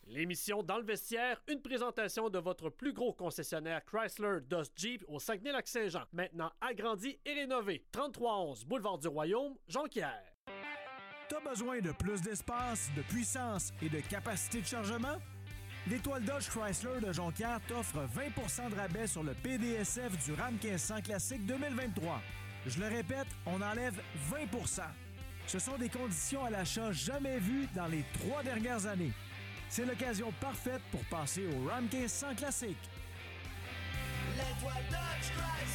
L'émission Dans le vestiaire, une présentation de votre plus gros concessionnaire Chrysler Dodge Jeep au Saguenay-Lac-Saint-Jean. Maintenant agrandi et rénové. 3311 Boulevard du Royaume, Jonquière. T'as besoin de plus d'espace, de puissance et de capacité de chargement? L'Étoile Dodge Chrysler de Jonquière t'offre 20 de rabais sur le PDSF du Ram 1500 Classique 2023. Je le répète, on enlève 20 %. Ce sont des conditions à l'achat jamais vues dans les 3 dernières années. C'est l'occasion parfaite pour passer au Ram 1500 Classique. L'Étoile Dodge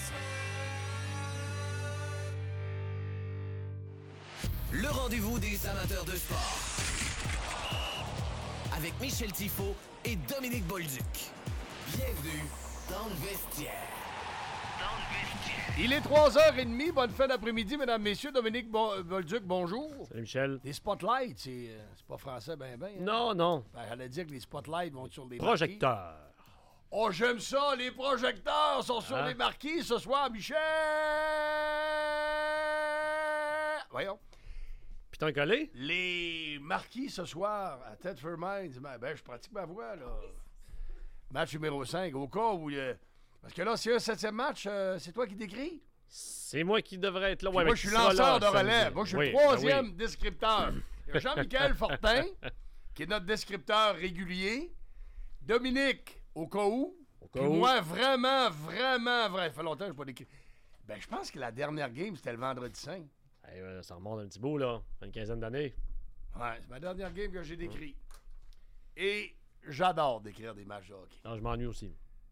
Chrysler. Le rendez-vous des amateurs de sport. Avec Michel Tifo et Dominique Bolduc. Bienvenue dans le vestiaire. Il est 3h30, bonne fin d'après-midi, mesdames, messieurs. Dominique Bolduc, bonjour. Salut Michel. Les spotlights, c'est pas français, ben. Hein? Non. J'allais dire que les spotlights vont sur les Projecteur. marquis. Oh, j'aime ça, les projecteurs sont sur les marquis ce soir, Michel. Voyons. Puis t'as collé? Les marquis ce soir à Thetford Mines. Ben, je pratique ma voix, là. Match numéro 5, au cas où... Parce que là, c'est un 7e match, c'est toi qui décris? C'est moi qui devrais être là. Ouais, Ouais, moi, je suis lanceur de relève. Moi, je suis oui, le 3e oui. descripteur. Il y a Jean-Michel Fortin, qui est notre descripteur régulier. Dominique, au cas où. Puis moi, vraiment, ça fait longtemps que je n'ai pas décrit. Ben, je pense que la dernière game, c'était le vendredi 5. Hey, ça remonte un petit bout, là. Une quinzaine d'années. Ouais, c'est ma dernière game que j'ai décrit. Et j'adore décrire des matchs de hockey. Non, je m'ennuie aussi.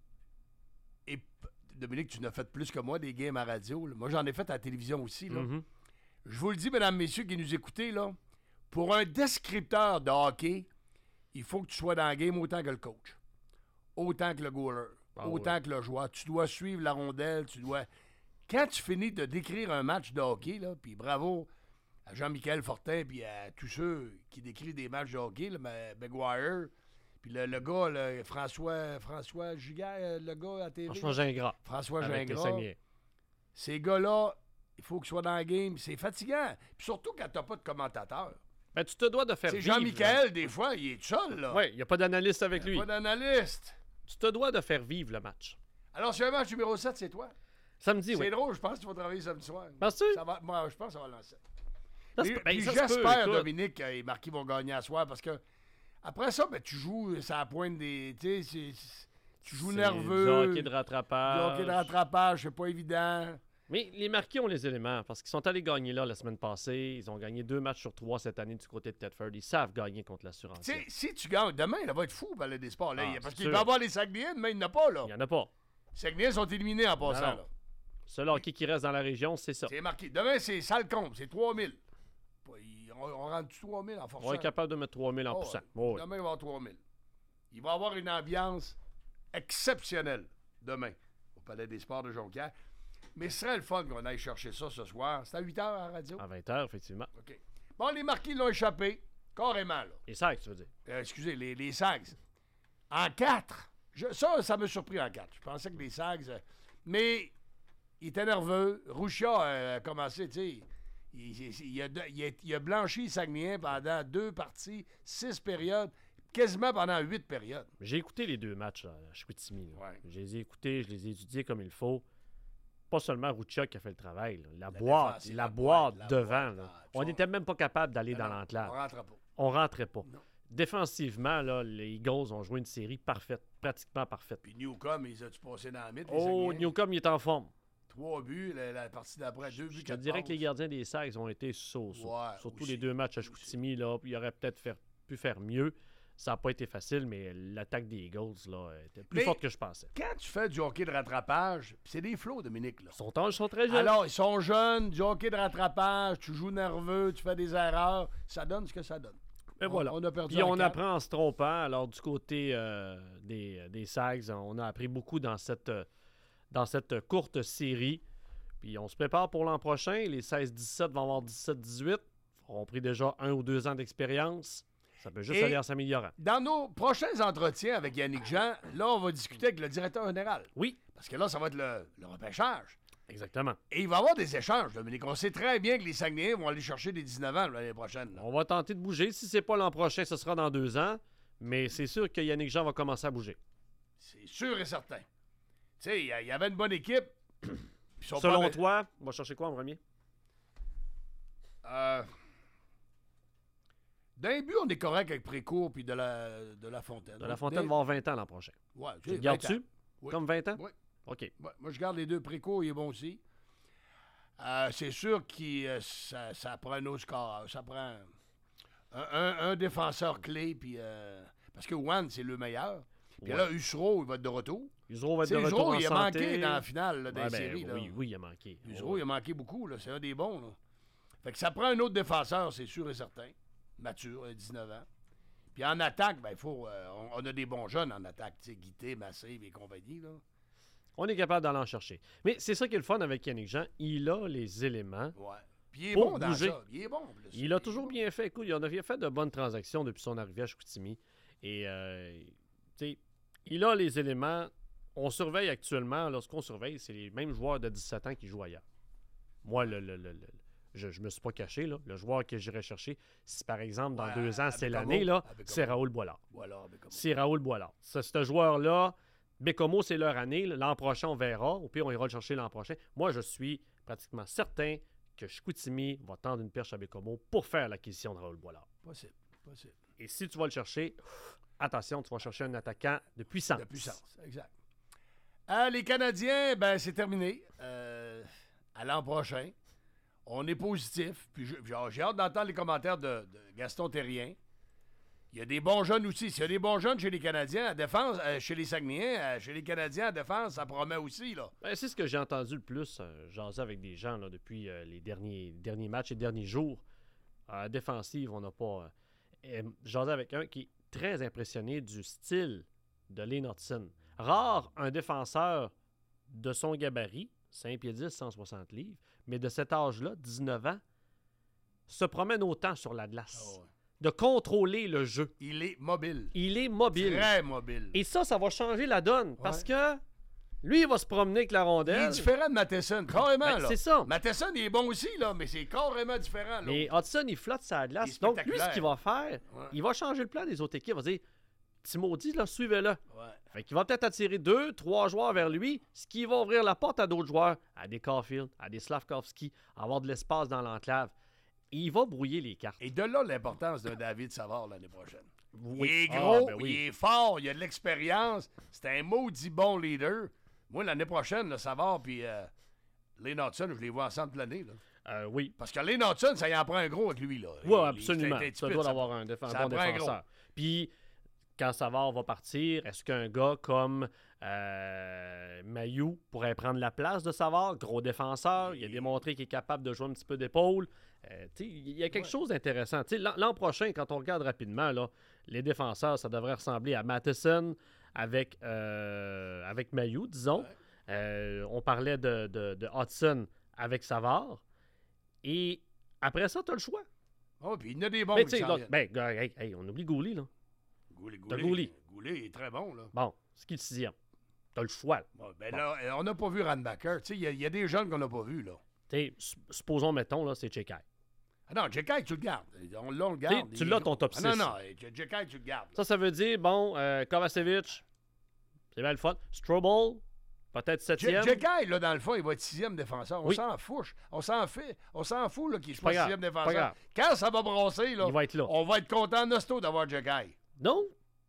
Et Dominique, tu n'as fait plus que moi des games à radio. Là. Moi, j'en ai fait à la télévision aussi. Là. Je vous le dis, mesdames, messieurs qui nous écoutez, là, pour un descripteur de hockey, il faut que tu sois dans la game autant que le coach, autant que le goaler, autant que le joueur. Tu dois suivre la rondelle, tu dois... Quand tu finis de décrire un match de hockey, là, puis bravo à Jean-Michel Fortin puis à tous ceux qui décrivent des matchs de hockey, là, Maguire... Puis le gars, là, François Giguère, le gars à TV. François Gingras. Ces gars-là, il faut qu'ils soient dans la game. C'est fatigant. Puis surtout quand t'as pas de commentateur. Ben, tu te dois de faire C'est vivre. Jean-Michel, des fois, il est tout seul, là. Oui, il n'y a pas d'analyste avec lui. Pas d'analyste. Tu te dois de faire vivre le match. Alors, sur un match numéro 7, c'est toi. Samedi, oui. C'est drôle, je pense que tu vas travailler samedi soir. Penses-tu? Moi, je pense que ça va lancer. Ben, J'espère, Dominique, et Marquis vont gagner à soir parce que après ça, ben, tu joues ça à pointe des. Tu joues nerveux. Du hockey de rattrapage. Du hockey de rattrapage, c'est pas évident. Mais les Marquis ont les éléments parce qu'ils sont allés gagner là la semaine passée. Ils ont gagné 2 matchs sur 3 cette année du côté de Thetford. Ils savent gagner contre l'assurance. Tu sais, si tu gagnes, demain, il va être fou, Palais des Sports. Là, parce qu'il sûr. va y avoir les Saguenayens, mais il n'y en a pas, là. Il n'y en a pas. Les Saguenayens sont éliminés en passant, Non. là. Seul hockey qui reste dans la région, c'est ça. C'est marqué. Demain, c'est Salcombe, c'est 3000. On rentre 3000 en forçant. On est capable de mettre 3000 en poussant. Oh, oui. Demain, il va y avoir 3000. Il va y avoir une ambiance exceptionnelle demain au Palais des Sports de Jonquière. Mais ce serait le fun qu'on aille chercher ça ce soir. C'est à 8h à la radio? À 20h, effectivement. OK. Bon, les Marquis l'ont échappé. Carrément, là. Et ça, tu veux dire? Excusez, les Sags. En 4. Ça m'a surpris en 4. Je pensais que les Sags... mais il était nerveux. Roucha a commencé, tu sais... Il a blanchi Saguenay pendant 2 parties, 6 périodes, quasiment pendant 8 périodes. J'ai écouté les 2 matchs à Chicoutimi. Ouais. Je les ai écoutés, je les ai étudiés comme il faut. Pas seulement Roucha qui a fait le travail. Là. La boîte devant. Là. On n'était même pas capable d'aller dans l'enclave. On rentrait pas. Non. Défensivement, là, les Eagles ont joué une série parfaite, pratiquement parfaite. Puis Newcombe, ils ont-tu passé dans la mythe? Newcombe, il est en forme. 3 buts, la partie d'après, 2 buts, 4 Je dirais que les gardiens des Sags ont été so-so. Surtout les 2 matchs à Chicoutimi, là, il aurait peut-être pu faire mieux. Ça n'a pas été facile, mais l'attaque des Eagles là, était plus forte que je pensais. Quand tu fais du hockey de rattrapage, c'est des flots, Dominique. Là. Ils sont très jeunes. Alors, ils sont jeunes, du hockey de rattrapage, tu joues nerveux, tu fais des erreurs. Ça donne ce que ça donne. Mais voilà. On a perdu. Puis on apprend en se trompant. Alors, du côté des Sags, on a appris beaucoup dans cette courte série. Puis on se prépare pour l'an prochain. Les 16-17 vont avoir 17-18. Ils auront pris déjà 1 ou 2 ans d'expérience. Ça peut juste aller en s'améliorant. Dans nos prochains entretiens avec Yannick Jean, là, on va discuter avec le directeur général. Oui. Parce que là, ça va être le repêchage. Exactement. Et il va y avoir des échanges, Dominique. On sait très bien que les Saguenayens vont aller chercher des 19 ans l'année prochaine. Là. On va tenter de bouger. Si c'est pas l'an prochain, ce sera dans 2 ans. Mais c'est sûr que Yannick Jean va commencer à bouger. C'est sûr et certain. Tu sais, il y avait une bonne équipe. Selon toi, on va chercher quoi en premier? D'un but, on est correct avec Précourt puis de la Fontaine. De la Fontaine va avoir 20 ans l'an prochain. Ouais, Tu le gardes-tu? Oui. Comme 20 ans? Oui. OK. Ouais, moi, je garde les deux. Précourt, il est bon aussi. C'est sûr que ça prend un autre score. Ça prend un défenseur clé. Puis, parce que Juan, c'est le meilleur. Puis là, Ussereau, il va être de retour. Ussereau va être de retour Ussereau, en il a santé. manqué dans la finale là, dans les séries. Là. Oui, il a manqué. Ussereau, il a manqué beaucoup. Là. C'est un des bons. Là. Fait que ça prend un autre défenseur, c'est sûr et certain. Mature, 19 ans. Puis en attaque, ben, il faut. On a des bons jeunes en attaque. Tu sais, Guité, Massé et compagnie. Là. On est capable d'aller en chercher. Mais c'est ça qui est le fun avec Yannick Jean. Il a les éléments. Ouais. Puis il est Pour bon dans bouger. ça. Il est bon en plus. Il a toujours bien fait. Écoute, il en a fait de bonnes transactions depuis son arrivée à Chicoutimi. Et, tu sais, il a les éléments. On surveille actuellement, lorsqu'on surveille, c'est les mêmes joueurs de 17 ans qui jouent ailleurs. Moi, je me suis pas caché, là. Le joueur que j'irais chercher, si par exemple, dans 2 ans, c'est l'année, là, c'est Raoul Boilard. C'est Raoul Boilard. Ce joueur-là, Bécomo, c'est leur année. L'an prochain, on verra. Au pire, on ira le chercher l'an prochain. Moi, je suis pratiquement certain que Chicoutimi va tendre une perche à Bécomo pour faire l'acquisition de Raoul Boilard. Possible. Et si tu vas le chercher, attention, tu vas chercher un attaquant de puissance. De puissance, exact. Les Canadiens, ben c'est terminé. À l'an prochain. On est positif. Puis j'ai hâte d'entendre les commentaires de Gaston Terrien. Il y a des bons jeunes aussi. S'il y a des bons jeunes chez les Canadiens à défense, chez les Saguenayens, chez les Canadiens à défense, ça promet aussi, là. Ben, c'est ce que j'ai entendu le plus, jaser avec des gens là, depuis les derniers matchs et derniers jours. À défensive, on n'a pas... jaser avec un qui est très impressionné du style de Lane Hudson. Rare un défenseur de son gabarit, 5 pieds 10, 160 livres, mais de cet âge-là, 19 ans, se promène autant sur la glace. Oh ouais. De contrôler le jeu. Il est mobile. Il est mobile. Très mobile. Et ça va changer la donne. Parce que lui, il va se promener avec la rondelle. Il est différent de Matheson, carrément. Ben, là. c'est ça. Matheson, il est bon aussi, là, mais c'est carrément différent. Là. Mais Hudson, il flotte sa glace. Il est Donc, lui, ce spectaculaire. qu'il va faire, il va changer le plan des autres équipes. Il va dire, petit maudit, là, suivez-le. Ouais. Fait qu'il va peut-être attirer 2, 3 joueurs vers lui, ce qui va ouvrir la porte à d'autres joueurs, à des Caulfield, à des Slavkovski, à avoir de l'espace dans l'enclave. Il va brouiller les cartes. Et de là, l'importance d'un David Savard l'année prochaine. Oui. Il est gros, ben oui. il est fort, il a de l'expérience. C'est un maudit bon leader. Moi, l'année prochaine, le Savard puis Lane Hudson, je les vois ensemble toute l'année. Là. Oui. Parce que Lane Hudson, ça y en prend un gros avec lui. Là. Oui, absolument. C'est Ça doit avoir un bon prend un défenseur. Puis, quand Savard va partir, est-ce qu'un gars comme Mailloux pourrait prendre la place de Savard? Gros défenseur, il a démontré qu'il est capable de jouer un petit peu d'épaule. Il y a quelque chose d'intéressant. L'an prochain, quand on regarde rapidement, là, les défenseurs, ça devrait ressembler à Matheson avec Mailloux, disons. On parlait de Hudson avec Savard. Et après ça, tu as le choix. Oh, puis il y en a des bons. Mais qui s'en viennent. on oublie Goulet, là. Goulet il est très bon. Là. Bon, c'est qui le 6e? Tu as le choix. Bon, là, on n'a pas vu Ranbacker. Il y a des jeunes qu'on n'a pas vus. Là. Supposons, mettons, là, c'est Chekai. Ah non, Jekai, tu le gardes. On le garde. Tu l'as ton top 6. Non, Jekai, tu le gardes. Ça veut dire, bon, Kovacevic, c'est bien le fun. Strobel, peut-être 7e. Jekai, là, dans le fond, il va être 6e défenseur. On Oui. s'en fout. On s'en fout là, qu'il Pas soit grave, 6e pas défenseur. grave. Quand ça va brasser, là, Il va être là. on va être content Nosto d'avoir Jekai. Donc,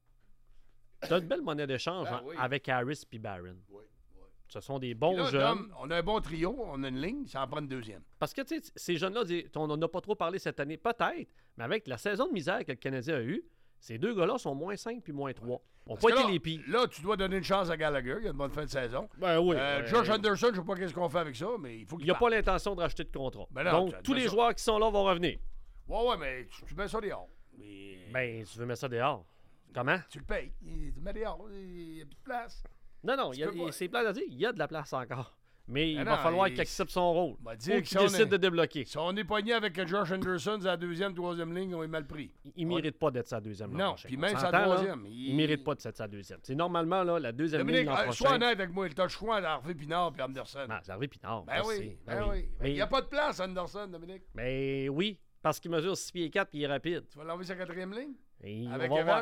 tu as une belle monnaie d'échange Oui. avec Harris et Barron. Oui. Ce sont des Puis bons là, jeunes. Dom, on a un bon trio, on a une ligne, ça en prend une deuxième. Parce que, tu sais, ces jeunes-là, on n'en a pas trop parlé cette année, peut-être, mais avec la saison de misère que le Canadien a eue, ces deux gars-là sont moins 5 puis moins 3. On n'a pas Parce que été là, les pires. Là, tu dois donner une chance à Gallagher, il a une bonne fin de saison. Ben oui. Josh Anderson, je ne sais pas qu'est-ce qu'on fait avec ça, mais il faut Il qu'il n'y a parte. pas l'intention de racheter de contrat. Ben non, Donc, tu tous mets les ça. joueurs qui sont là vont revenir. Ouais, mais tu mets ça dehors. Mais Ben, tu veux mettre ça dehors. Comment? tu le payes. Tu le mets dehors, il n'y a plus de place. Non, Tu peux pas. c'est plat à dire, il y a de la place encore. Mais il Ben va non, falloir qu'il accepte son rôle. m'a dit Ou que qu'il si on décide est- de débloquer. Si on est pogné avec Josh Anderson à la deuxième, troisième ligne, on est mal pris. Il ne mérite pas d'être sa deuxième. l'an Non, prochain. puis On même sa s'entend, là, troisième. Il ne mérite pas d'être sa deuxième. C'est normalement là, la deuxième ligne Dominique, l'an sois prochain. honnête avec moi, t'as le choix d'Harvey Pinard et Anderson. Ah, c'est Harvey Pinard. Ben je oui, sais, ben oui. Mais Il n'y a pas de place, Anderson, Dominique. Mais oui, parce qu'il mesure 6 pieds 4 et il est rapide. Tu vas l'envoyer sa quatrième ligne? Et Avec on va voir. Evans?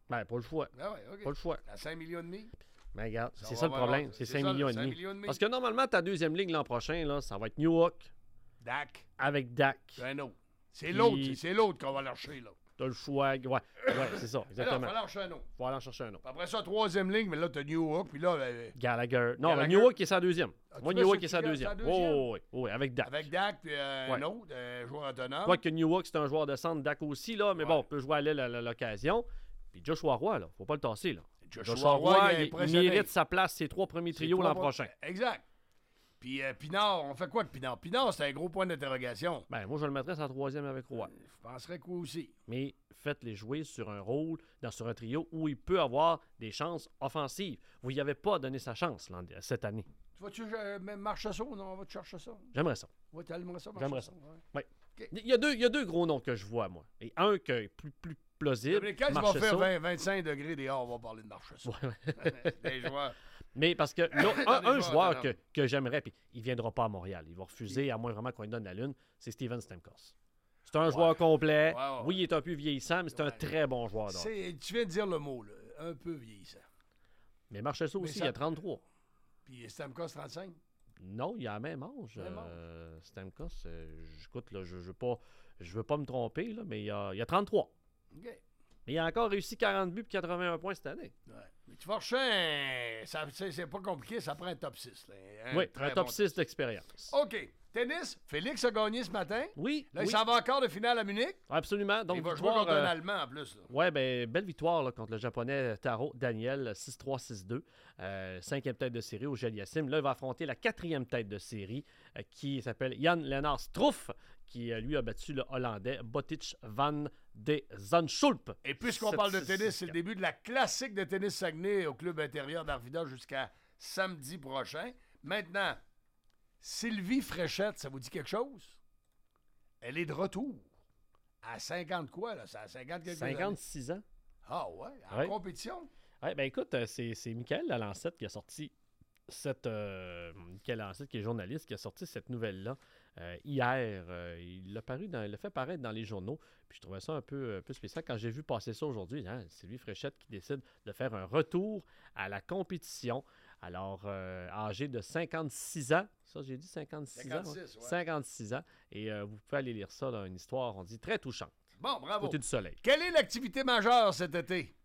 Ben, pas le choix. Ah ouais, OK. Pas le choix. À 5,5 millions. Mais regarde, Ça c'est va ça le avoir- problème. C'est 5 millions et 5 demi. millions et demi. Parce que normalement, ta deuxième ligne l'an prochain, là, ça va être New York Dak, avec Dak. un autre. C'est Puis- l'autre qu'on va lâcher, là. T'as le choix. Ouais, c'est ça, Alors, il exactement. va lâcher un autre. Faut aller en chercher un autre. Puis après ça, troisième ligne, mais là, t'as New York, puis là, Gallagher. Non, mais Gallagher. New York est sa deuxième. Ah, tu Moi, mets New sur York est sa qui, deuxième. sa deuxième? Oui, avec Dak. avec Dak, puis un Ouais. autre, un joueur autonome. Quoique New York, c'est un joueur de centre, Dak aussi, là, mais Ouais. bon, on peut jouer à l'aile à l'occasion. Puis Joshua Roy, là, faut pas le tasser, là. Joshua Roy, il est il impressionné. mérite sa place, ses 3 premiers C'est trios trois l'an points. prochain. Exact. Puis Pinard, on fait quoi de Pinard? Pinard, c'est un gros point d'interrogation. Ben, moi, je le mettrais sur la troisième avec Roy. Je penserais quoi aussi. Mais faites-les jouer sur un rôle, sur un trio où il peut avoir des chances offensives. Vous n'y avez pas donné sa chance cette année. Tu vas-tu même Marchessault? Non, on va te chercher ça. J'aimerais ça. Ouais, t'aimerais ça, J'aimerais Marchessault? Ouais. Il y a deux gros noms que je vois, moi. Et un qui est plus plausible. Mais quand il va Marchessault. faire 25 degrés dehors, on va parler de Marchessault. Des joueurs. Mais parce que là, Dans un les joueur joueurs que j'aimerais, puis il ne viendra pas à Montréal. Il va refuser, à moins vraiment qu'on lui donne la lune, c'est Steven Stamkos. C'est un joueur complet. Ouais. Oui, il est un peu vieillissant, mais c'est un très bon joueur. Donc. Tu viens de dire le mot, là. Un peu vieillissant. Mais Marchessault aussi, ça- il a 33. Puis Stamkos, 35. Non, il a le même âge. Même âge. Stamkos, écoute, là, je veux pas me tromper, là, mais il a 33. OK. Mais il a encore réussi 40 buts et 81 points cette année. Ouais. Mais tu vas rechercher c'est pas compliqué, ça prend un top 6. Là. Oui, très un top bon 6 d'expérience. OK. Tennis, Félix a gagné ce matin. Oui, Là, oui, il s'en va encore de finale à Munich. absolument. Donc, il va jouer victoire, contre un Allemand en plus. Là. ouais, ben, belle victoire là, contre le japonais Taro Daniel, 6-3, 6-2. Cinquième tête de série au Geliassim. Là, il va affronter la quatrième tête de série qui s'appelle Jan-Lennart Struff, qui lui a battu le Hollandais Botic van de Zandschulp. Et puisqu'on 7-6, parle de tennis, c'est 6-4. le début de la classique de tennis Saguenay au club intérieur d'Arvida jusqu'à samedi prochain. Maintenant, Sylvie Fréchette, ça vous dit quelque chose? Elle est de retour. À 50 quoi, là? C'est à 50 quelques années. 56 ans. Ah ouais? En Ouais. compétition? Ouais, ben écoute, c'est Michael Lalancette qui a sorti cette. Michael Lalancette, qui est journaliste, qui a sorti cette nouvelle-là hier. Il l'a fait paraître dans les journaux. Puis je trouvais ça un peu spécial quand j'ai vu passer ça aujourd'hui. Hein, Sylvie Fréchette qui décide de faire un retour à la compétition. Alors, âgé de 56 ans. Ça, j'ai dit 56 ans. 56, ouais. 56 ans. Et vous pouvez aller lire ça, là, une histoire, on dit, très touchante. Bon, bravo. Côté du soleil. Quelle est l'activité majeure cet été?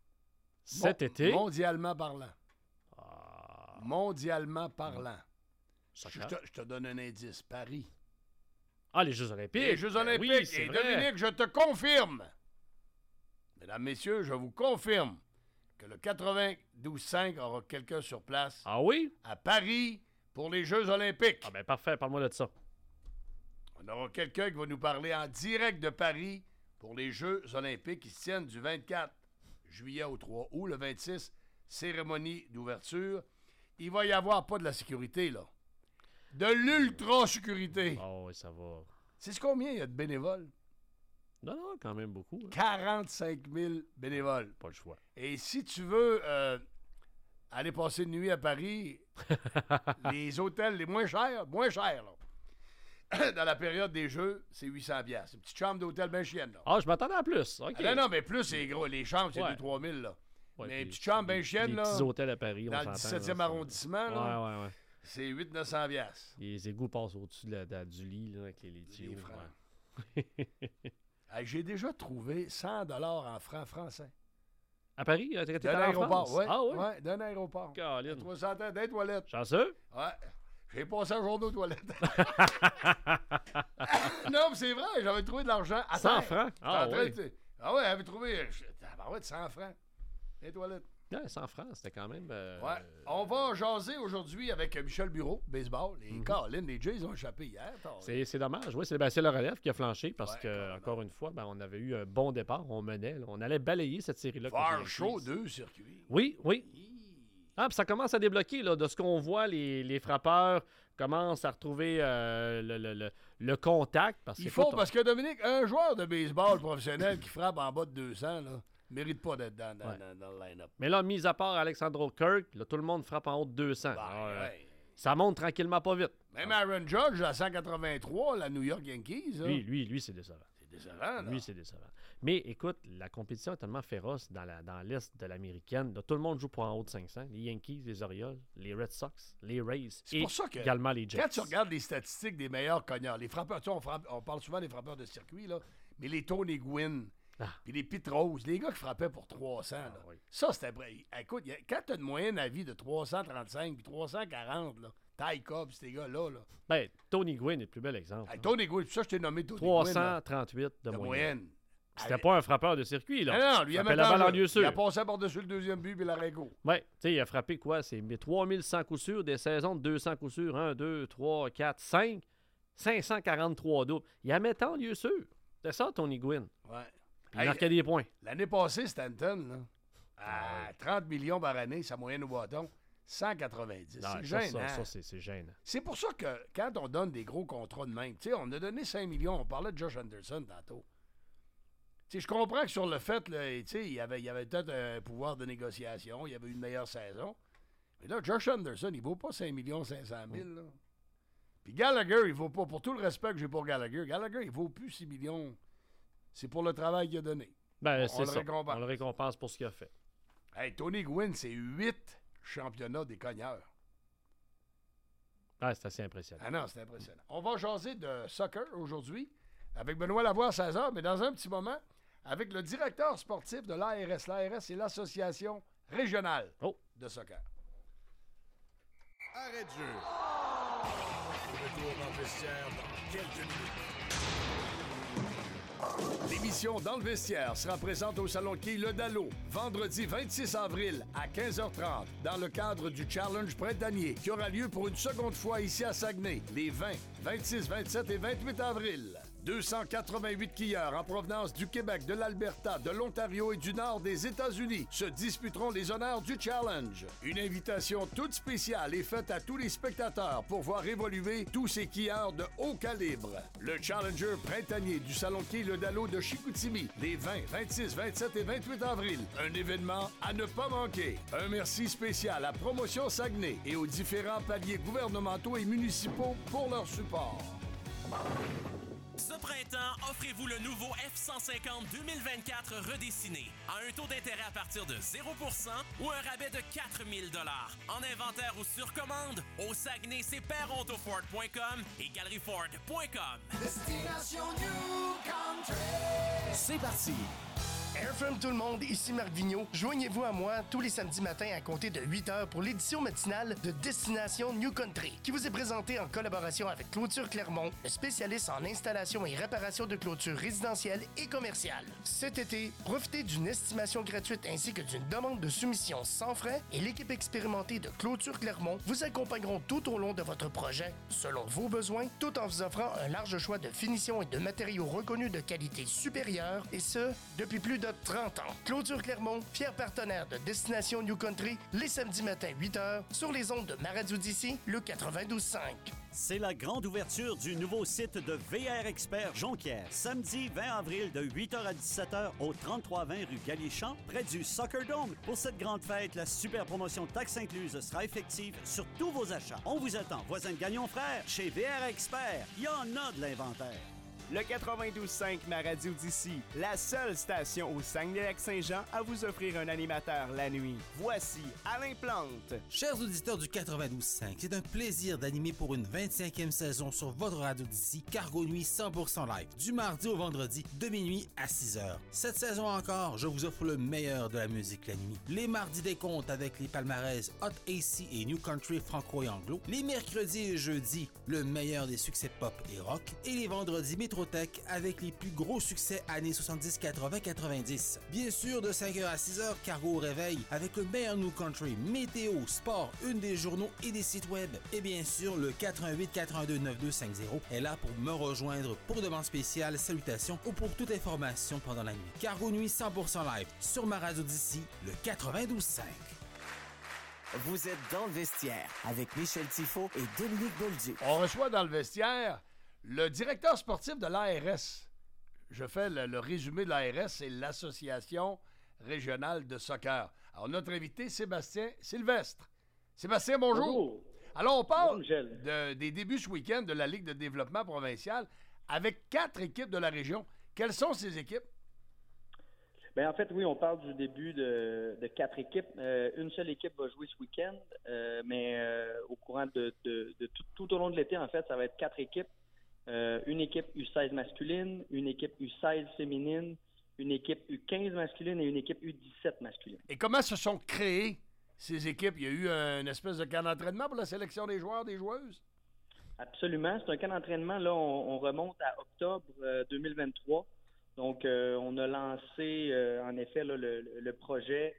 Cet été. Mondialement parlant. Ah, Mondialement parlant. soccer. Je te donne un indice. Paris. Ah, les Jeux Olympiques. Les Jeux Ben Olympiques. oui, c'est Et vrai. Dominique, je te confirme. Mesdames, messieurs, je vous confirme que le 92-5 aura quelqu'un sur place Ah oui? à Paris pour les Jeux Olympiques. Ah ben parfait, parle-moi de ça. On aura quelqu'un qui va nous parler en direct de Paris pour les Jeux Olympiques qui se tiennent du 24 juillet au 3 août. Le 26, cérémonie d'ouverture. Il va y avoir pas de la sécurité, là. De l'ultra-sécurité. Ah oui, ça va. C'est combien il y a de bénévoles? Non, non, quand même beaucoup. hein. 45 000 bénévoles. Pas le choix. Et si tu veux aller passer une nuit à Paris, les hôtels les moins chers, là, dans la période des Jeux, c'est 800 piastres. Une petite chambre d'hôtel bien chienne, là. Ah, je m'attendais à plus. OK. Ah, non, mais plus, c'est gros. Les chambres, c'est Ouais. 2-3 000, là. Ouais, mais puis une petite chambre bien les- chienne, les là, petits hôtels à Paris, on dans le s'entend, 17e là, arrondissement, là, Ouais. c'est 800-900 piastres. Les égouts passent au-dessus du lit, là, avec les tuyaux. francs. ouais. Hey, j'ai déjà trouvé 100 $ en francs français. À Paris, t'es D'un allé en aéroport, France? ouais. Ah oui? Ouais, d'un aéroport. Caroline. 300 des toilettes. Chanceux? Ouais. J'ai passé un journée aux toilettes. Non, mais c'est vrai, j'avais trouvé de l'argent à 100 terre. francs? J'étais en Ah train oui. de- Ah ouais, j'avais trouvé. Tabarouette, 100 francs. Les toilettes. Ouais, 100 francs, c'était quand même... Ouais. On va jaser aujourd'hui avec Michel Bureau, baseball. Les Caroline, les Jays ont échappé hier. C'est dommage, oui. C'est le relève qui a flanché parce Ouais, que, carrément. encore une fois, on avait eu un bon départ. On menait. Là. On allait balayer cette série-là. contre Far les show, Yankees. 2 circuits. Oui. Ah, puis ça commence à débloquer. Là, de ce qu'on voit, les frappeurs commencent à retrouver le contact. Parce Il que, faut, écoute, parce que Dominique, un joueur de baseball professionnel qui frappe en bas de 200, là, mérite pas d'être dans le line-up. Mais là, mis à part Alexandro Kirk, là, tout le monde frappe en haut de 200. Ben, Alors, ouais. ça monte tranquillement pas vite. Même Aaron Judge, à 183, la New York Yankees. là. Lui, c'est décevant. C'est décevant, là. Lui, c'est décevant. Mais écoute, la compétition est tellement féroce dans l'Est de l'américaine. Là, tout le monde joue pour en haut de 500. Les Yankees, les Orioles, les Red Sox, les Rays et pour ça que également les Jets. Quand tu regardes les statistiques des meilleurs cogneurs, les frappeurs, tu sais, on parle souvent des frappeurs de circuit, là, mais les Tony Gwynn, puis les Pete Rose, les gars qui frappaient pour 300, là, oui. ça, c'était vrai. Écoute, quand tu as une moyenne à vie de 335 puis 340, là, Ty Cobb, ces gars-là, là. Ben, Tony Gwynn est le plus bel exemple. Tony Gwynn, c'est ça que je t'ai nommé Tony Gwynn. 338 de moyenne. C'était pas un frappeur de circuit, là. Non, lui, il a la balle en lieu sûr. Il a passé par-dessus le deuxième but puis l'arrêt go. Oui, tu sais, il a frappé quoi? C'est 3100 coups sûrs, des saisons de 200 coups sûrs. 1, 2, 3, 4, 5. 543 doubles. Il a mis tant en lieu sûr. C'est ça, Tony Gwynn. Ouais. Il marquait des points. L'année passée, Stanton, là, à 30 millions par année, sa moyenne au bâton, 190. C'est gênant. Ça, c'est gênant. C'est pour ça que quand on donne des gros contrats de même, tu sais, on a donné 5 millions, on parlait de Josh Anderson tantôt. Tu sais, je comprends que sur le fait, là, tu sais, il y avait peut-être un pouvoir de négociation, il y avait une meilleure saison. Mais là, Josh Anderson, il vaut pas 5 500 000, là. Puis Gallagher, il vaut pas, pour tout le respect que j'ai pour Gallagher, il vaut plus 6 millions. C'est pour le travail qu'il a donné. Ben, on le récompense. On le récompense pour ce qu'il a fait. Hey, Tony Gwynn, c'est 8 championnats des cogneurs. Ah, c'est assez impressionnant. Ah non, c'est impressionnant. On va jaser de soccer aujourd'hui avec Benoît Lavoie à 16h, mais dans un petit moment, avec le directeur sportif de l'ARS. L'ARS, c'est l'Association régionale de soccer. Arrêt de jeu. Retour dans le vestiaire dans quelques minutes. L'émission Dans le vestiaire sera présente au Salon Quai Le Dallo, vendredi 26 avril à 15h30, dans le cadre du Challenge printanier, qui aura lieu pour une seconde fois ici à Saguenay, les 20, 26, 27 et 28 avril. 288 skieurs en provenance du Québec, de l'Alberta, de l'Ontario et du nord des États-Unis se disputeront les honneurs du Challenge. Une invitation toute spéciale est faite à tous les spectateurs pour voir évoluer tous ces skieurs de haut calibre. Le Challenger printanier du Salon Quai Le Dallo de Chicoutimi, les 20, 26, 27 et 28 avril. Un événement à ne pas manquer. Un merci spécial à Promotion Saguenay et aux différents paliers gouvernementaux et municipaux pour leur support. Ce printemps, offrez-vous le nouveau F-150 2024 redessiné à un taux d'intérêt à partir de 0% ou un rabais de 4 000 $. En inventaire ou sur commande, au Saguenay, c'est perrontoford.com et galerieford.com. Destination New Country. C'est parti! Airframe tout le monde, ici Marc Vigneault. Joignez-vous à moi tous les samedis matins à compter de 8h pour l'édition matinale de Destination New Country, qui vous est présentée en collaboration avec Clôture Clermont, le spécialiste en installation et réparation de clôtures résidentielles et commerciales. Cet été, profitez d'une estimation gratuite ainsi que d'une demande de soumission sans frais et l'équipe expérimentée de Clôture Clermont vous accompagneront tout au long de votre projet, selon vos besoins, tout en vous offrant un large choix de finitions et de matériaux reconnus de qualité supérieure, et ce, depuis plus de 30 ans. Clôture Clermont, fier partenaire de Destination New Country, les samedis matins 8h, sur les ondes de ma radio d'ici, le 92.5. C'est la grande ouverture du nouveau site de VR Expert Jonquière, samedi 20 avril de 8h à 17h au 3320 rue Galichamp, près du Soccer Dome. Pour cette grande fête, la super promotion taxe incluse sera effective sur tous vos achats. On vous attend, voisins de Gagnon Frères, chez VR Expert. Il y en a de l'inventaire. Le 92.5 Ma Radio d'ici, la seule station au Saguenay-Lac-Saint-Jean à vous offrir un animateur la nuit. Voici Alain Plante. Chers auditeurs du 92.5, c'est un plaisir d'animer pour une 25e saison sur votre radio d'ici, Cargo Nuit 100% live, du mardi au vendredi, de minuit à 6h. Cette saison encore, je vous offre le meilleur de la musique la nuit. Les mardis des comptes avec les palmarès Hot AC et New Country franco et anglo. Les mercredis et jeudis, le meilleur des succès pop et rock. Et les vendredis Métro avec les plus gros succès années 70, 80, 90. Bien sûr, de 5h à 6h, Cargo au réveil avec le meilleur New Country, météo, sport, une des journaux et des sites web. Et bien sûr, le 88 82 9250 est là pour me rejoindre pour demande spéciale, salutations ou pour toute information pendant la nuit. Cargo Nuit 100% live sur ma radio d'ici, le 92.5. Vous êtes dans le vestiaire avec Michel Tifo et Dominique Bolduc. On reçoit dans le vestiaire le directeur sportif de l'ARS. Je fais le résumé de l'ARS, c'est l'Association régionale de soccer. Alors, notre invité, Sébastien Sylvestre. Sébastien, bonjour. Bonjour. Alors, on parle des débuts ce week-end de la Ligue de développement provincial avec 4 équipes de la région. Quelles sont ces équipes? Bien, en fait, oui, on parle du début de 4 équipes. Une seule équipe va jouer ce week-end, mais au courant de tout au long de l'été, en fait, ça va être 4 équipes. Une équipe U16 masculine, une équipe U16 féminine, une équipe U15 masculine et une équipe U17 masculine. Et comment se sont créées ces équipes? Il y a eu une espèce de camp d'entraînement pour la sélection des joueurs, des joueuses? Absolument. C'est un camp d'entraînement. Là, on remonte à octobre 2023. Donc, on a lancé, en effet, là, le projet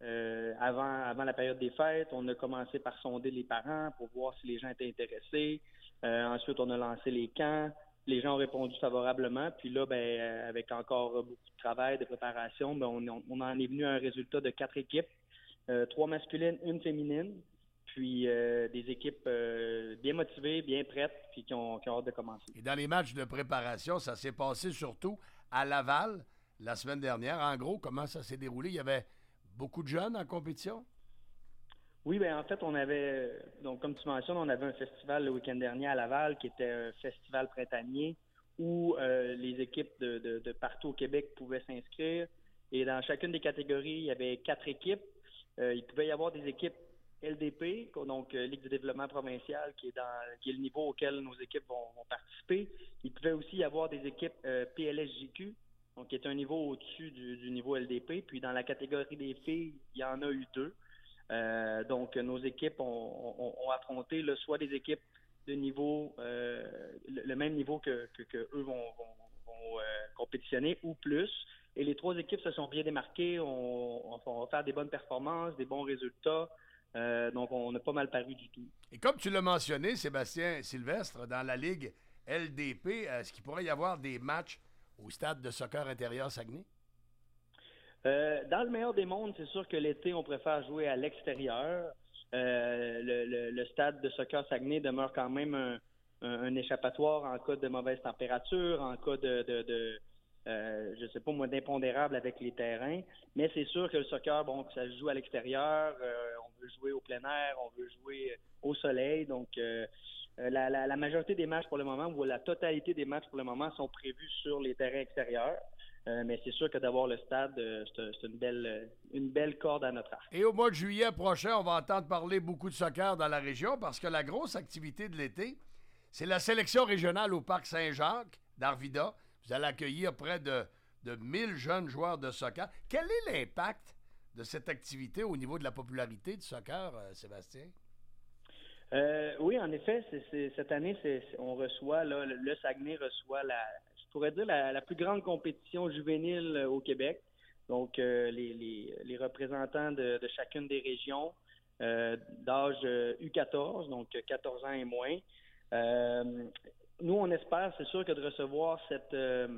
avant la période des fêtes. On a commencé par sonder les parents pour voir si les gens étaient intéressés. Ensuite, on a lancé les camps. Les gens ont répondu favorablement. Puis là, avec encore beaucoup de travail, de préparation, on en est venu à un résultat de 4 équipes. 3 masculines, 1 féminine. Puis des équipes bien motivées, bien prêtes, puis qui ont hâte de commencer. Et dans les matchs de préparation, ça s'est passé surtout à Laval la semaine dernière. En gros, comment ça s'est déroulé? Il y avait beaucoup de jeunes en compétition? Oui, en fait, on avait, donc comme tu mentionnes, on avait un festival le week-end dernier à Laval qui était un festival printanier où les équipes de partout au Québec pouvaient s'inscrire. Et dans chacune des catégories, il y avait 4 équipes. Il pouvait y avoir des équipes LDP, donc Ligue de développement provincial, qui est le niveau auquel nos équipes vont participer. Il pouvait aussi y avoir des équipes PLSJQ, donc qui est un niveau au-dessus du niveau LDP. Puis dans la catégorie des filles, il y en a eu 2. Donc nos équipes ont affronté soit des équipes de niveau, le même niveau que eux vont compétitionner ou plus. Et les 3 équipes se sont bien démarquées, on va faire des bonnes performances, des bons résultats. Donc, on n'a pas mal paru du tout. Et comme tu l'as mentionné, Sébastien Sylvestre, dans la Ligue LDP, est-ce qu'il pourrait y avoir des matchs au stade de soccer intérieur Saguenay? Dans le meilleur des mondes, c'est sûr que l'été, on préfère jouer à l'extérieur. Le stade de soccer Saguenay demeure quand même un échappatoire en cas de mauvaise température, en cas je sais pas moi, d'impondérable avec les terrains. Mais c'est sûr que le soccer, ça se joue à l'extérieur. On veut jouer au plein air, on veut jouer au soleil. Donc, la majorité des matchs pour le moment, ou la totalité des matchs pour le moment, sont prévus sur les terrains extérieurs. Mais c'est sûr que d'avoir le stade, c'est une belle corde à notre arc. Et au mois de juillet prochain, on va entendre parler beaucoup de soccer dans la région parce que la grosse activité de l'été, c'est la sélection régionale au Parc Saint-Jacques d'Arvida. Vous allez accueillir près de 1000 jeunes joueurs de soccer. Quel est l'impact de cette activité au niveau de la popularité du soccer, Sébastien? Oui, en effet, cette année, on reçoit, le Saguenay reçoit je pourrais dire la plus grande compétition juvénile au Québec. Donc, les représentants de chacune des régions d'âge U14, donc 14 ans et moins. Nous, on espère, c'est sûr que de recevoir cet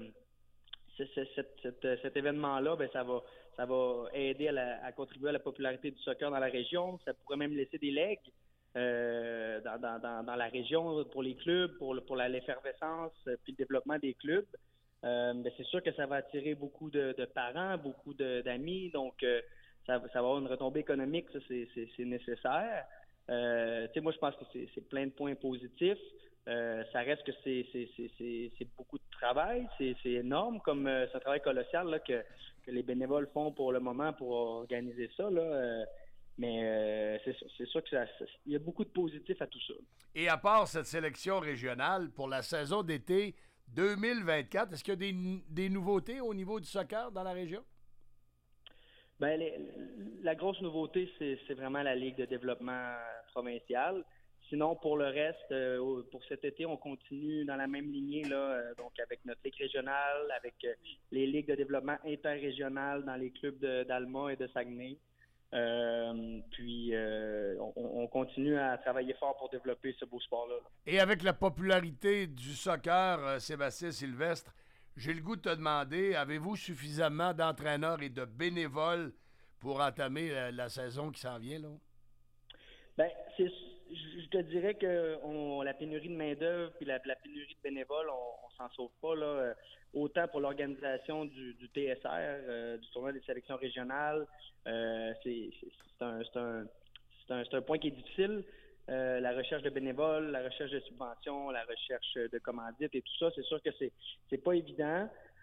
événement-là, ça va aider à contribuer à la popularité du soccer dans la région. Ça pourrait même laisser des legs dans la région pour les clubs, pour l'effervescence puis le développement des clubs. C'est sûr que ça va attirer beaucoup de parents, beaucoup d'amis. Donc, ça va avoir une retombée économique, ça, c'est nécessaire. Moi, je pense que c'est plein de points positifs. Ça reste que c'est beaucoup de travail, c'est énorme, comme c'est un travail colossal là, que les bénévoles font pour le moment pour organiser ça. Là, mais c'est sûr qu'il y a beaucoup de positifs à tout ça. Et à part cette sélection régionale, pour la saison d'été 2024, est-ce qu'il y a des nouveautés au niveau du soccer dans la région? La grosse nouveauté, c'est vraiment la Ligue de développement provinciale. Sinon, pour le reste, pour cet été, on continue dans la même lignée, là, donc avec notre Ligue régionale, avec les Ligues de développement interrégionales dans les clubs d'Alma et de Saguenay. Puis, on continue à travailler fort pour développer ce beau sport-là. Et avec la popularité du soccer, Sébastien Sylvestre, j'ai le goût de te demander, avez-vous suffisamment d'entraîneurs et de bénévoles pour entamer la saison qui s'en vient, là? Je te dirais que la pénurie de main-d'œuvre puis la pénurie de bénévoles, on s'en sauve pas, là. Autant pour l'organisation du TSR, du tournoi des sélections régionales, c'est un point qui est difficile. La recherche de bénévoles, la recherche de subventions, la recherche de commandites et tout ça, c'est sûr que c'est pas évident.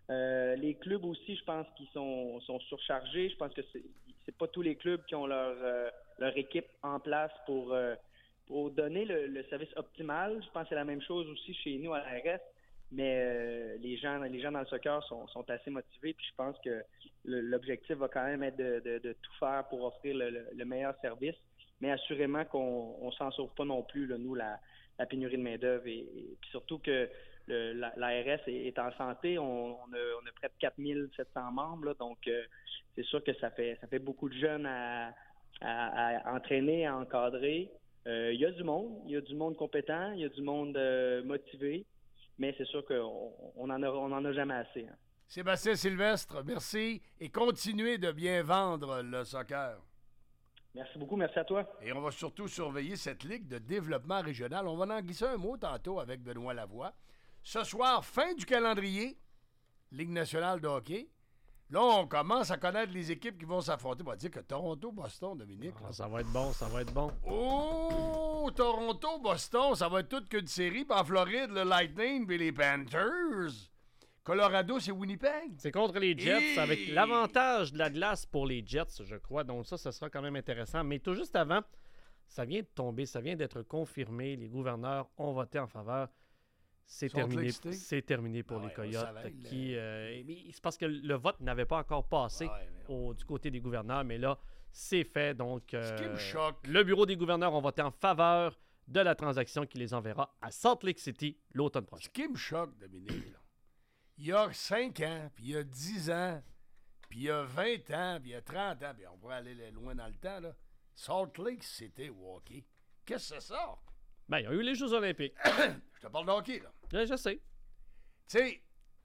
Les clubs aussi, je pense qu'ils sont surchargés. Je pense que c'est pas tous les clubs qui ont leur équipe en place pour donner le service optimal. Je pense que c'est la même chose aussi chez nous à l'ARS. Mais les gens dans le soccer sont assez motivés. Puis je pense que l'objectif va quand même être de tout faire pour offrir le meilleur service. Mais assurément qu'on s'en sauve pas non plus, là, nous, la pénurie de main-d'œuvre. Et puis surtout que l'ARS est en santé. On a près de 4700 membres. Là, donc, c'est sûr que ça fait beaucoup de jeunes à entraîner, à encadrer. Il y a du monde compétent, il y a du monde motivé. Mais c'est sûr qu'on en a jamais assez. Hein. Sébastien Sylvestre, merci. Et continuez de bien vendre le soccer. Merci beaucoup, merci à toi. Et on va surtout surveiller cette ligue de développement régional. On va en glisser un mot tantôt avec Benoît Lavoie. Ce soir, fin du calendrier, Ligue nationale de hockey. Là, on commence à connaître les équipes qui vont s'affronter. On va dire que Toronto-Boston, Dominique. Ça va être bon, ça va être bon. Oh, Toronto-Boston, ça va être toute qu'une série. Puis en Floride, le Lightning et les Panthers. Colorado, c'est Winnipeg. C'est contre les Jets, avec l'avantage de la glace pour les Jets, je crois. Donc ça sera quand même intéressant. Mais tout juste avant, ça vient de tomber, ça vient d'être confirmé. Les gouverneurs ont voté en faveur. C'est terminé pour les Coyotes. C'est parce que le vote n'avait pas encore passé du côté des gouverneurs, mais là, c'est fait. Donc, ce qui me choque. Le bureau des gouverneurs ont voté en faveur de la transaction qui les enverra à Salt Lake City l'automne prochain. Ce qui me choque, Dominique, là, il y a 5 ans, puis il y a 10 ans, puis il y a 20 ans, puis il y a 30 ans, puis on pourrait aller loin dans le temps, là. Salt Lake City au hockey. Qu'est-ce que c'est ça? Ben, il y a eu les Jeux olympiques. Je te parle de hockey, là. Je sais. Tu sais,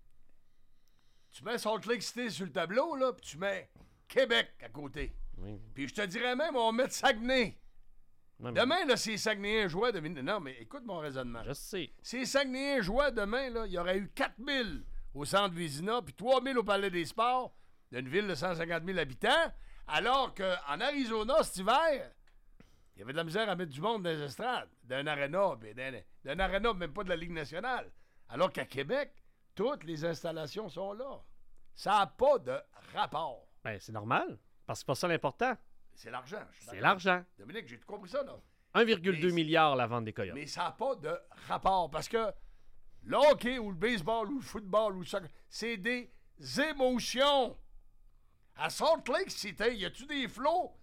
tu mets Salt Lake City sur le tableau, là, puis tu mets Québec à côté. Oui. Puis je te dirais même, on va mettre Saguenay. Non, demain, là, si les Saguenayens jouaient... Non, mais écoute mon raisonnement. Je sais. Si les Saguenayens jouaient demain, là, il y aurait eu 4000 au centre Vézina, puis 3000 au Palais des Sports, d'une ville de 150 000 habitants, alors qu'en Arizona, cet hiver... Il y avait de la misère à mettre du monde dans les estrades, d'un aréna, d'un aréna, même pas de la Ligue nationale. Alors qu'à Québec, toutes les installations sont là. Ça n'a pas de rapport. Ben, c'est normal, parce que c'est pas ça l'important. C'est l'argent. C'est l'argent. Dominique, j'ai tout compris ça, là. 1,2 milliard la vente des Coyotes. Mais ça n'a pas de rapport, parce que le hockey ou le baseball ou le football ou le soccer, c'est des émotions. À Salt Lake City, y a-tu des flots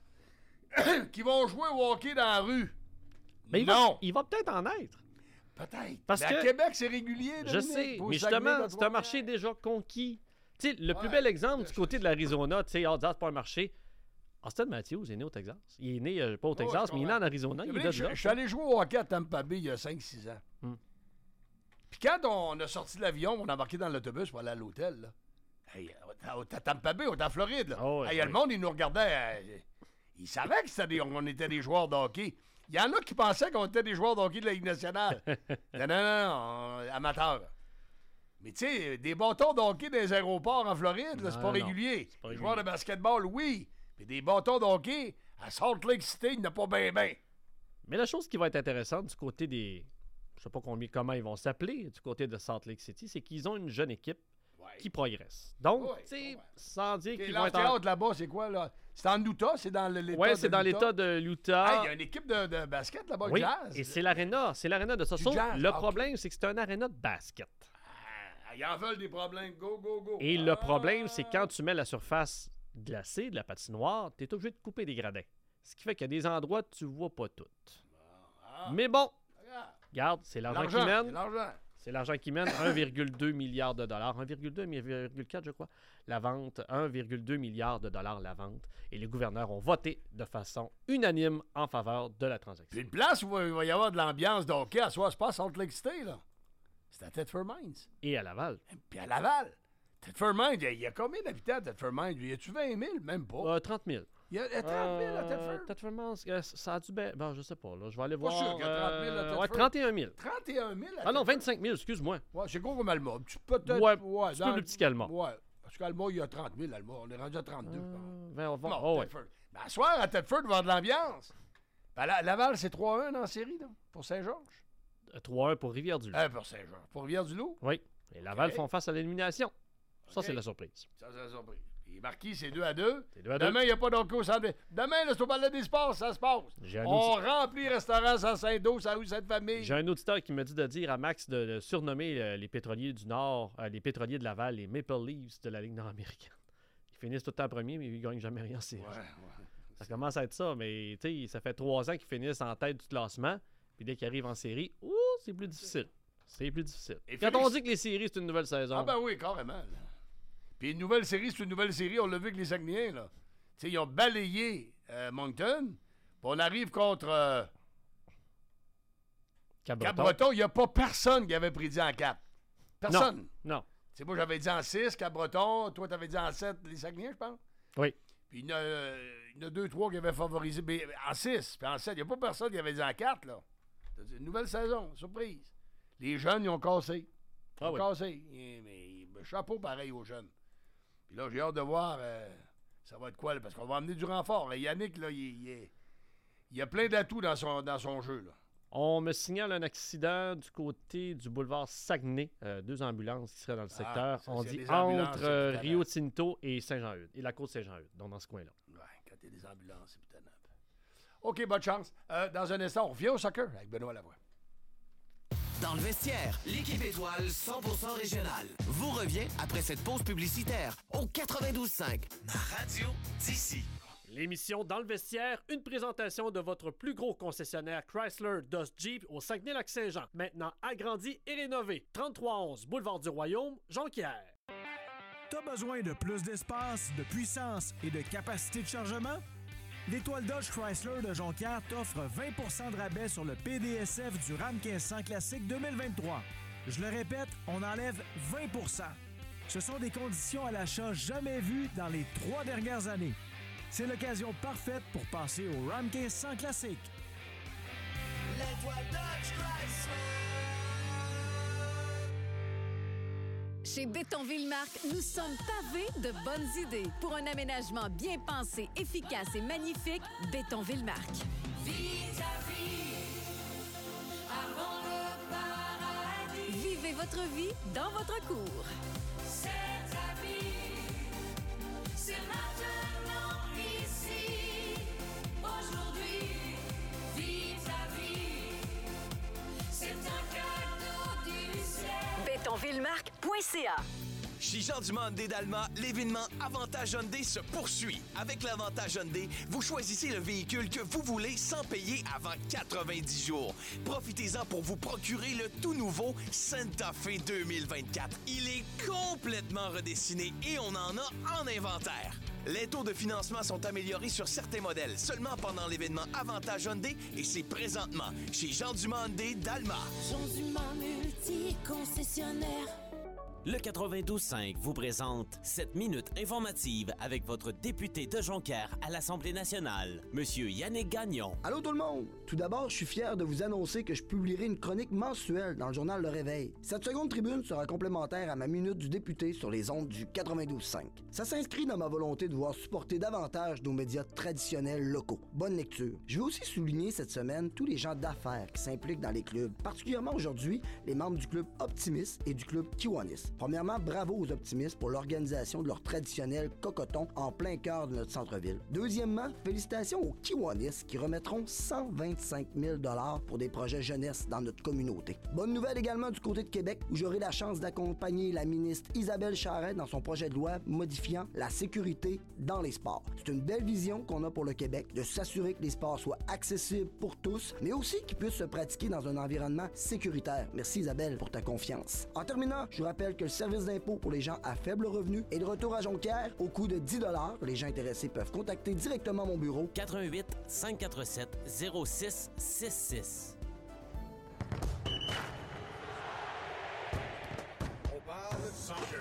qui vont jouer au hockey dans la rue? Mais non! Il va peut-être en être. Peut-être. Parce mais que à Québec, c'est régulier. Je sais, mais justement, c'est un marché déjà conquis. Tu sais, le plus bel exemple du côté de l'Arizona, tu sais, c'est pas un marché. Austin Matthews est né au Texas. Il est né, pas au Texas, mais il est né en Arizona. Je suis allé jouer au hockey à Tampa Bay il y a 5-6 ans. Puis quand on a sorti de l'avion, on a embarqué dans l'autobus pour aller à l'hôtel, là. Hey, à Tampa Bay, on est en Floride, là. Le monde, il nous regardait... Ils savaient qu'on était des joueurs de hockey. Il y en a qui pensaient qu'on était des joueurs de hockey de la Ligue nationale. non, amateurs. Mais tu sais, des bâtons de hockey dans les aéroports en Floride, là, c'est pas régulier. Les joueurs de basketball, oui. Mais des bâtons de hockey à Salt Lake City, il n'y en a pas bien. Mais la chose qui va être intéressante du côté des... Je sais pas comment ils vont s'appeler du côté de Salt Lake City, c'est qu'ils ont une jeune équipe qui progresse. Donc, tu sais, sans dire qu'ils vont être... L'amphithéâtre là-bas, c'est quoi, là? C'est en Utah? C'est dans l'État de Oui, c'est dans l'État de l'Utah. Il y a une équipe de basket là-bas, oui, jazz. Et c'est l'aréna de ça. Le problème, c'est que c'est un aréna de basket. Ils en veulent des problèmes. Go, go, go. Et le problème, c'est quand tu mets la surface glacée de la patinoire, tu es obligé de couper des gradins. Ce qui fait qu'il y a des endroits que tu vois pas toutes. Mais bon, regarde, c'est l'argent qui mène. C'est l'argent qui mène 1,2 milliard de dollars. 1,2, 1,4, je crois. La vente, 1,2 milliard de dollars la vente. Et les gouverneurs ont voté de façon unanime en faveur de la transaction. Puis une place où il va y avoir de l'ambiance de hockey à soir, c'est pas à Salt Lake City, là. C'est à Thetford Mines. Et à Laval. Puis à Laval. Thetford Mines, il y a combien d'habitants à Thetford Mines? Y a-tu 20 000? Même pas. 30 000. Il y a 30 000 à Thetford? Thetford Mines, ça a dû... Bon, je sais pas, là. Je vais aller voir... Pas sûr qu'il y a 30 000 à Thetford. 31 000. 31 000 à Ah non, 25 000, excuse-moi. Ouais, c'est gros comme Alma. Peut-être... Ouais, un petit peu plus petit qu'Alma. Ouais, parce qu'Alma, il y a 30 000, Alma. On est rendu à 32, je pense. Non, Thetford. Ben, à soir, à Thetford, il va y avoir de l'ambiance. Ben, Laval, c'est 3-1 dans la série, là, pour Saint-Georges. 3-1 pour Rivière-du-Loup. Pour Saint-Georges. Pour Rivière-du-Loup? Oui. Et Laval font face à l'élimination. Ça, c'est la surprise. Ça, c'est la surprise. Puis Marquis, c'est 2-2. C'est 2-2. Demain, il n'y a pas d'hockey au centre. Demain, là, c'est au Palais des Sports, ça se passe. On remplit le restaurant sans Saint-Do, ça rue Sainte-Famille. J'ai un auditeur qui me dit de dire à Max de surnommer les pétroliers du Nord, les pétroliers de Laval, les Maple Leafs de la Ligue nord-américaine. Ils finissent tout le temps premier, mais ils ne gagnent jamais rien en série. Ça commence à être ça, mais ça fait 3 ans qu'ils finissent en tête du classement. Puis dès qu'ils arrivent en série, c'est plus difficile. C'est plus difficile. Et quand on dit que les séries, c'est une nouvelle saison. Ah ben oui, carrément. Là. Puis une nouvelle série, c'est une nouvelle série. On l'a vu avec les Saguenayens, là. T'sais, ils ont balayé Moncton. Puis on arrive contre Cap-Breton. Il n'y a pas personne qui avait prédit en 4. Personne. Non. T'sais, moi, j'avais dit en 6, Cap-Breton. Toi, t'avais dit en 7, les Saguenayens, je pense. Oui. Puis il y en a 2-3 qui avaient favorisé en 6. Puis en 7, il n'y a pas personne qui avait dit en 4, là. C'est une nouvelle saison, surprise. Les jeunes, ils ont cassé. Ils ont cassé. Mais chapeau pareil aux jeunes. Puis là, j'ai hâte de voir ça va être quoi, là, parce qu'on va amener du renfort. Là. Yannick, là, il y a plein d'atouts dans son jeu. Là. On me signale un accident du côté du boulevard Saguenay. 2 ambulances qui seraient dans le secteur. On dit entre Rio Tinto et Saint-Jean-Eudes. Et la côte Saint-Jean-Eudes, donc dans ce coin-là. Ouais, quand il y a des ambulances, c'est putain. OK, bonne chance. Dans un instant, on revient au soccer avec Benoît Lavoie. Dans le vestiaire, l'équipe étoile 100% régionale vous revient après cette pause publicitaire au 92.5. Radio d'ici. L'émission Dans le vestiaire, une présentation de votre plus gros concessionnaire Chrysler Dodge Jeep au Saguenay-Lac-Saint-Jean. Maintenant agrandi et rénové. 3311 Boulevard du Royaume, Jonquière. T'as besoin de plus d'espace, de puissance et de capacité de chargement? L'Étoile Dodge Chrysler de Jonquière t'offre 20 de rabais sur le PDSF du Ram 1500 Classique 2023. Je le répète, on enlève 20 Ce sont des conditions à l'achat jamais vues dans les 3 dernières années. C'est l'occasion parfaite pour passer au Ram 1500 Classique. L'Étoile Dodge Chrysler. Chez Bétonville-Marc, nous sommes pavés de bonnes idées. Pour un aménagement bien pensé, efficace et magnifique, Bétonville-Marc. Vis à vie, avant le paradis. Vivez votre vie dans votre cour. C'est ta vie, c'est maintenant ici. Aujourd'hui, vis ta vie, c'est un cadeau du ciel. Bétonvillemarc.ca. Chez Jean Dumont d'Alma, l'événement Avantage Hyundai se poursuit. Avec l'Avantage Hyundai, vous choisissez le véhicule que vous voulez sans payer avant 90 jours. Profitez-en pour vous procurer le tout nouveau Santa Fe 2024. Il est complètement redessiné et on en a en inventaire. Les taux de financement sont améliorés sur certains modèles seulement pendant l'événement Avantage Hyundai et c'est présentement chez Jean Dumont d'Alma. Jean Dumont multi-concessionnaire. Le 92.5 vous présente cette minute informative avec votre député de Jonquière à l'Assemblée nationale, Monsieur Yannick Gagnon. Allô tout le monde! Tout d'abord, je suis fier de vous annoncer que je publierai une chronique mensuelle dans le journal Le Réveil. Cette seconde tribune sera complémentaire à ma minute du député sur les ondes du 92.5. Ça s'inscrit dans ma volonté de voir supporter davantage nos médias traditionnels locaux. Bonne lecture. Je veux aussi souligner cette semaine tous les gens d'affaires qui s'impliquent dans les clubs, particulièrement aujourd'hui les membres du club Optimis et du club Kiwanis. Premièrement, bravo aux optimistes pour l'organisation de leur traditionnel cocoton en plein cœur de notre centre-ville. Deuxièmement, félicitations aux Kiwanis qui remettront 125 000 $ pour des projets jeunesse dans notre communauté. Bonne nouvelle également du côté de Québec où j'aurai la chance d'accompagner la ministre Isabelle Charret dans son projet de loi modifiant la sécurité dans les sports. C'est une belle vision qu'on a pour le Québec de s'assurer que les sports soient accessibles pour tous, mais aussi qu'ils puissent se pratiquer dans un environnement sécuritaire. Merci Isabelle pour ta confiance. En terminant, je vous rappelle que le service d'impôt pour les gens à faible revenu est de retour à Jonquière au coût de 10 $. Les gens intéressés peuvent contacter directement mon bureau. 88 547 0666. On parle de soccer.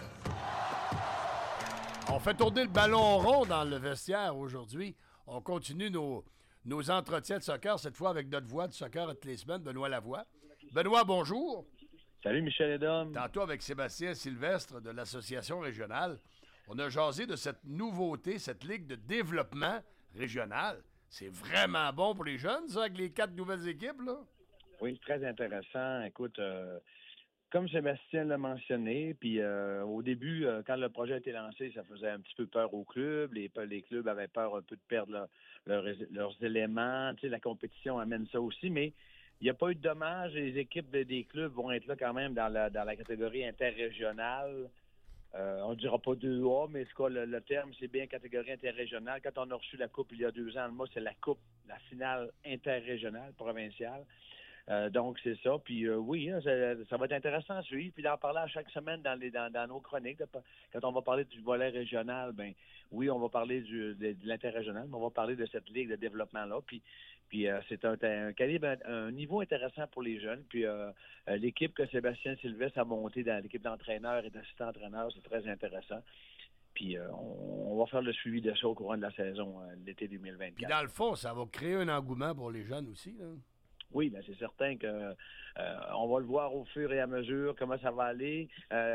On fait tourner le ballon rond dans le vestiaire aujourd'hui. On continue nos entretiens de soccer, cette fois avec notre voix de soccer à toutes les semaines, Benoît Lavoie. Benoît, bonjour. Salut Michel et Dom. Tantôt avec Sébastien Sylvestre de l'Association régionale, on a jasé de cette nouveauté, cette ligue de développement régional. C'est vraiment bon pour les jeunes, ça, avec les 4 nouvelles équipes, là? Oui, très intéressant. Écoute, comme Sébastien l'a mentionné, puis au début, quand le projet a été lancé, ça faisait un petit peu peur au club. Les clubs avaient peur un peu de perdre leurs éléments. Tu sais, la compétition amène ça aussi, mais il n'y a pas eu de dommages. Les équipes des clubs vont être là quand même dans la catégorie interrégionale. On ne dira pas 2A, mais le terme, c'est bien catégorie interrégionale. Quand on a reçu la Coupe il y a 2 ans, moi, c'est la Coupe, la finale interrégionale, provinciale. Donc, c'est ça. Puis oui, hein, ça va être intéressant à suivre. Puis d'en parler à chaque semaine dans nos chroniques. Quand on va parler du volet régional, ben oui, on va parler de l'interrégional, mais on va parler de cette ligue de développement-là. Puis c'est un calibre, un niveau intéressant pour les jeunes. Puis l'équipe que Sébastien Sylvestre a montée dans l'équipe d'entraîneurs et d'assistants-entraîneurs, c'est très intéressant. Puis on va faire le suivi de ça au courant de la saison l'été 2024. Puis dans le fond, ça va créer un engouement pour les jeunes aussi, là. Oui, bien, c'est certain que on va le voir au fur et à mesure comment ça va aller.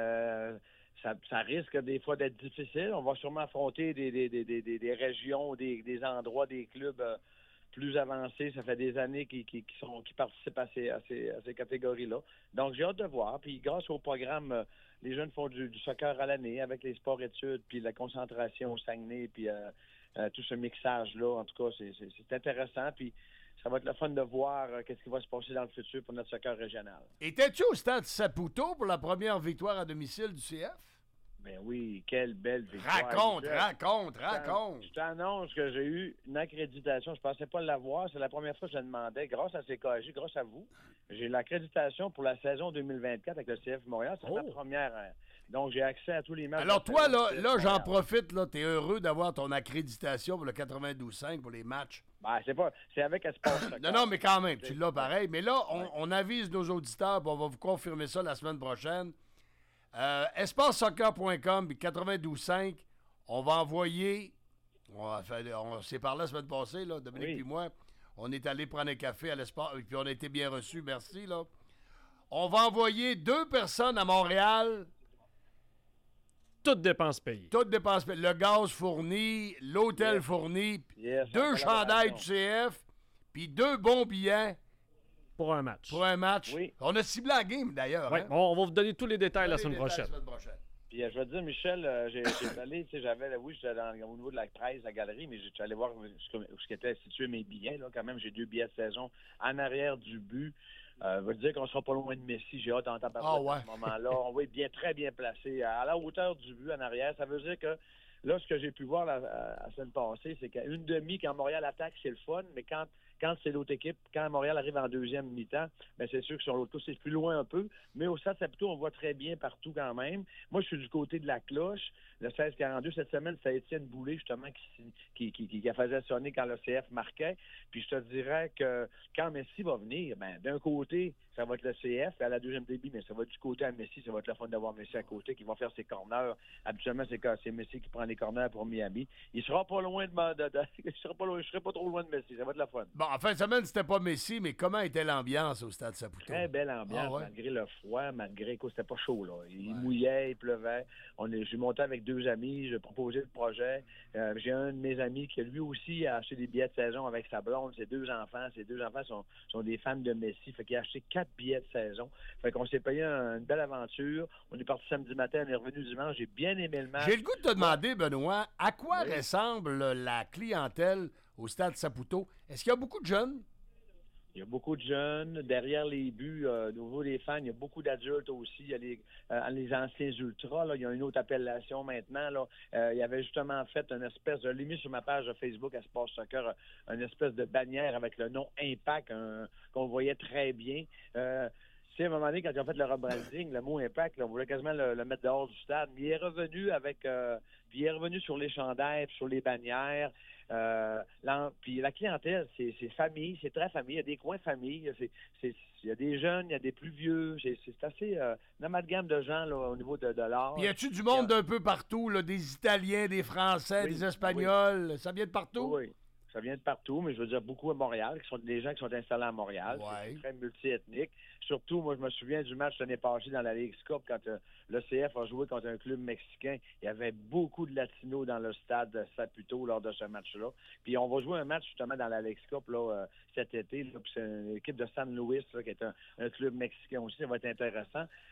Ça risque des fois d'être difficile. On va sûrement affronter des régions, des endroits, des clubs plus avancés. Ça fait des années qui participent à ces catégories-là. Donc, j'ai hâte de voir. Puis, grâce au programme, les jeunes font du soccer à l'année avec les sports-études, puis la concentration au Saguenay, puis tout ce mixage-là. En tout cas, c'est intéressant. Puis, ça va être le fun de voir qu'est-ce qui va se passer dans le futur pour notre soccer régional. Étais-tu au stade Saputo pour la première victoire à domicile du CF? Ben oui, quelle belle victoire. Raconte. Je t'annonce que j'ai eu une accréditation. Je pensais pas l'avoir. C'est la première fois que je la demandais. Grâce à CKJ, grâce à vous, j'ai l'accréditation pour la saison 2024 avec le CF Montréal. C'est ma première. Donc, j'ai accès à tous les matchs. Alors, toi, là j'en profite. Tu es heureux d'avoir ton accréditation pour le 92.5 pour les matchs. Ben, c'est avec Espace Soccer. Non, mais quand même, tu l'as pareil. Mais là, on avise nos auditeurs, on va vous confirmer ça la semaine prochaine. EspaceSoccer.com puis 92.5, on va envoyer. On s'est parlé la semaine passée, là, Dominique et moi. On est allé prendre un café à l'espace, puis on a été bien reçus, merci. Là. On va envoyer 2 personnes à Montréal. Toutes dépenses payées. Le gaz fourni, l'hôtel fourni, 2 chandails du CF, puis 2 bons billets. Pour un match. Oui. On a ciblé la game, d'ailleurs. Oui, hein? on va vous donner tous les détails la semaine prochaine. Puis je vais te dire, Michel, j'étais allé, tu sais, j'étais au niveau de la 13, la galerie, mais j'étais allé voir où étaient situés mes billets. Là, quand même, j'ai 2 billets de saison en arrière du but. Veut dire qu'on sera pas loin de Messi. J'ai hâte d'entendre parler à ce moment-là. On va être très bien placé à la hauteur du but en arrière. Ça veut dire que là, ce que j'ai pu voir la semaine passée, c'est qu'à une demi, quand Montréal attaque, c'est le fun, mais quand c'est l'autre équipe, quand Montréal arrive en deuxième mi-temps, ben c'est sûr que sur l'autre côté, c'est plus loin un peu. Mais au stade Saputo, on voit très bien partout quand même. Moi, je suis du côté de la cloche. Le 16-42, cette semaine, c'est Étienne Boulay, justement, qui a faisait sonner quand le CF marquait. Puis je te dirais que quand Messi va venir, ben d'un côté, ça va être le CF, à la deuxième débit, mais ça va être du côté à Messi. Ça va être le fun d'avoir Messi à côté, qui va faire ses corners. Habituellement, c'est Messi qui prend les corners pour Miami. Il sera pas loin je serai pas trop loin de Messi. Ça va être le fun. Bon, en fin de semaine, c'était pas Messi, mais comment était l'ambiance au stade Saputo? Très belle ambiance, malgré le froid, malgré que c'était pas chaud, là. Il mouillait, il pleuvait. J'ai monté avec 2 amis, j'ai proposé le projet. J'ai un de mes amis qui, lui aussi, a acheté des billets de saison avec sa blonde, ses 2 enfants. Ses 2 enfants sont des fans de Messi. Fait qu'il a acheté 4 billets de saison. Fait qu'on s'est payé une belle aventure. On est parti samedi matin, on est revenu dimanche. J'ai bien aimé le match. J'ai le goût de te demander, Benoît, à quoi ressemble la clientèle au stade Saputo? Est-ce qu'il y a beaucoup de jeunes? Il y a beaucoup de jeunes. Derrière les buts, au niveau des fans, il y a beaucoup d'adultes aussi. Il y a les anciens ultras. Là, il y a une autre appellation maintenant. Là. Il y avait justement fait une espèce de... Je l'ai mis sur ma page de Facebook à Sport Soccer, une espèce de bannière avec le nom Impact qu'on voyait très bien. À un moment donné, quand ils ont fait le rebranding, le mot Impact, là, on voulait quasiment le mettre dehors du stade. Mais il est revenu puis il est revenu sur les chandails, sur les bannières. Puis la clientèle, c'est famille, c'est très famille. Il y a des coins famille. Il y a des jeunes, il y a des plus vieux. C'est assez un amalgame de gens là, au niveau de l'art. Puis y a-tu du monde d'un peu partout, là, des Italiens, des Français, des Espagnols? Oui. Ça vient de partout? Oui. Ça vient de partout, mais je veux dire beaucoup à Montréal, qui sont des gens qui sont installés à Montréal. C'est très multiethnique. Surtout, moi, je me souviens du match l'année passée dans la Ligue Cup, quand le CF a joué contre un club mexicain. Il y avait beaucoup de Latinos dans le stade Saputo lors de ce match-là. Puis on va jouer un match justement dans la Ligue Cup là, cet été. Là, puis c'est une équipe de San Luis, là, qui est un club mexicain aussi. Ça va être intéressant.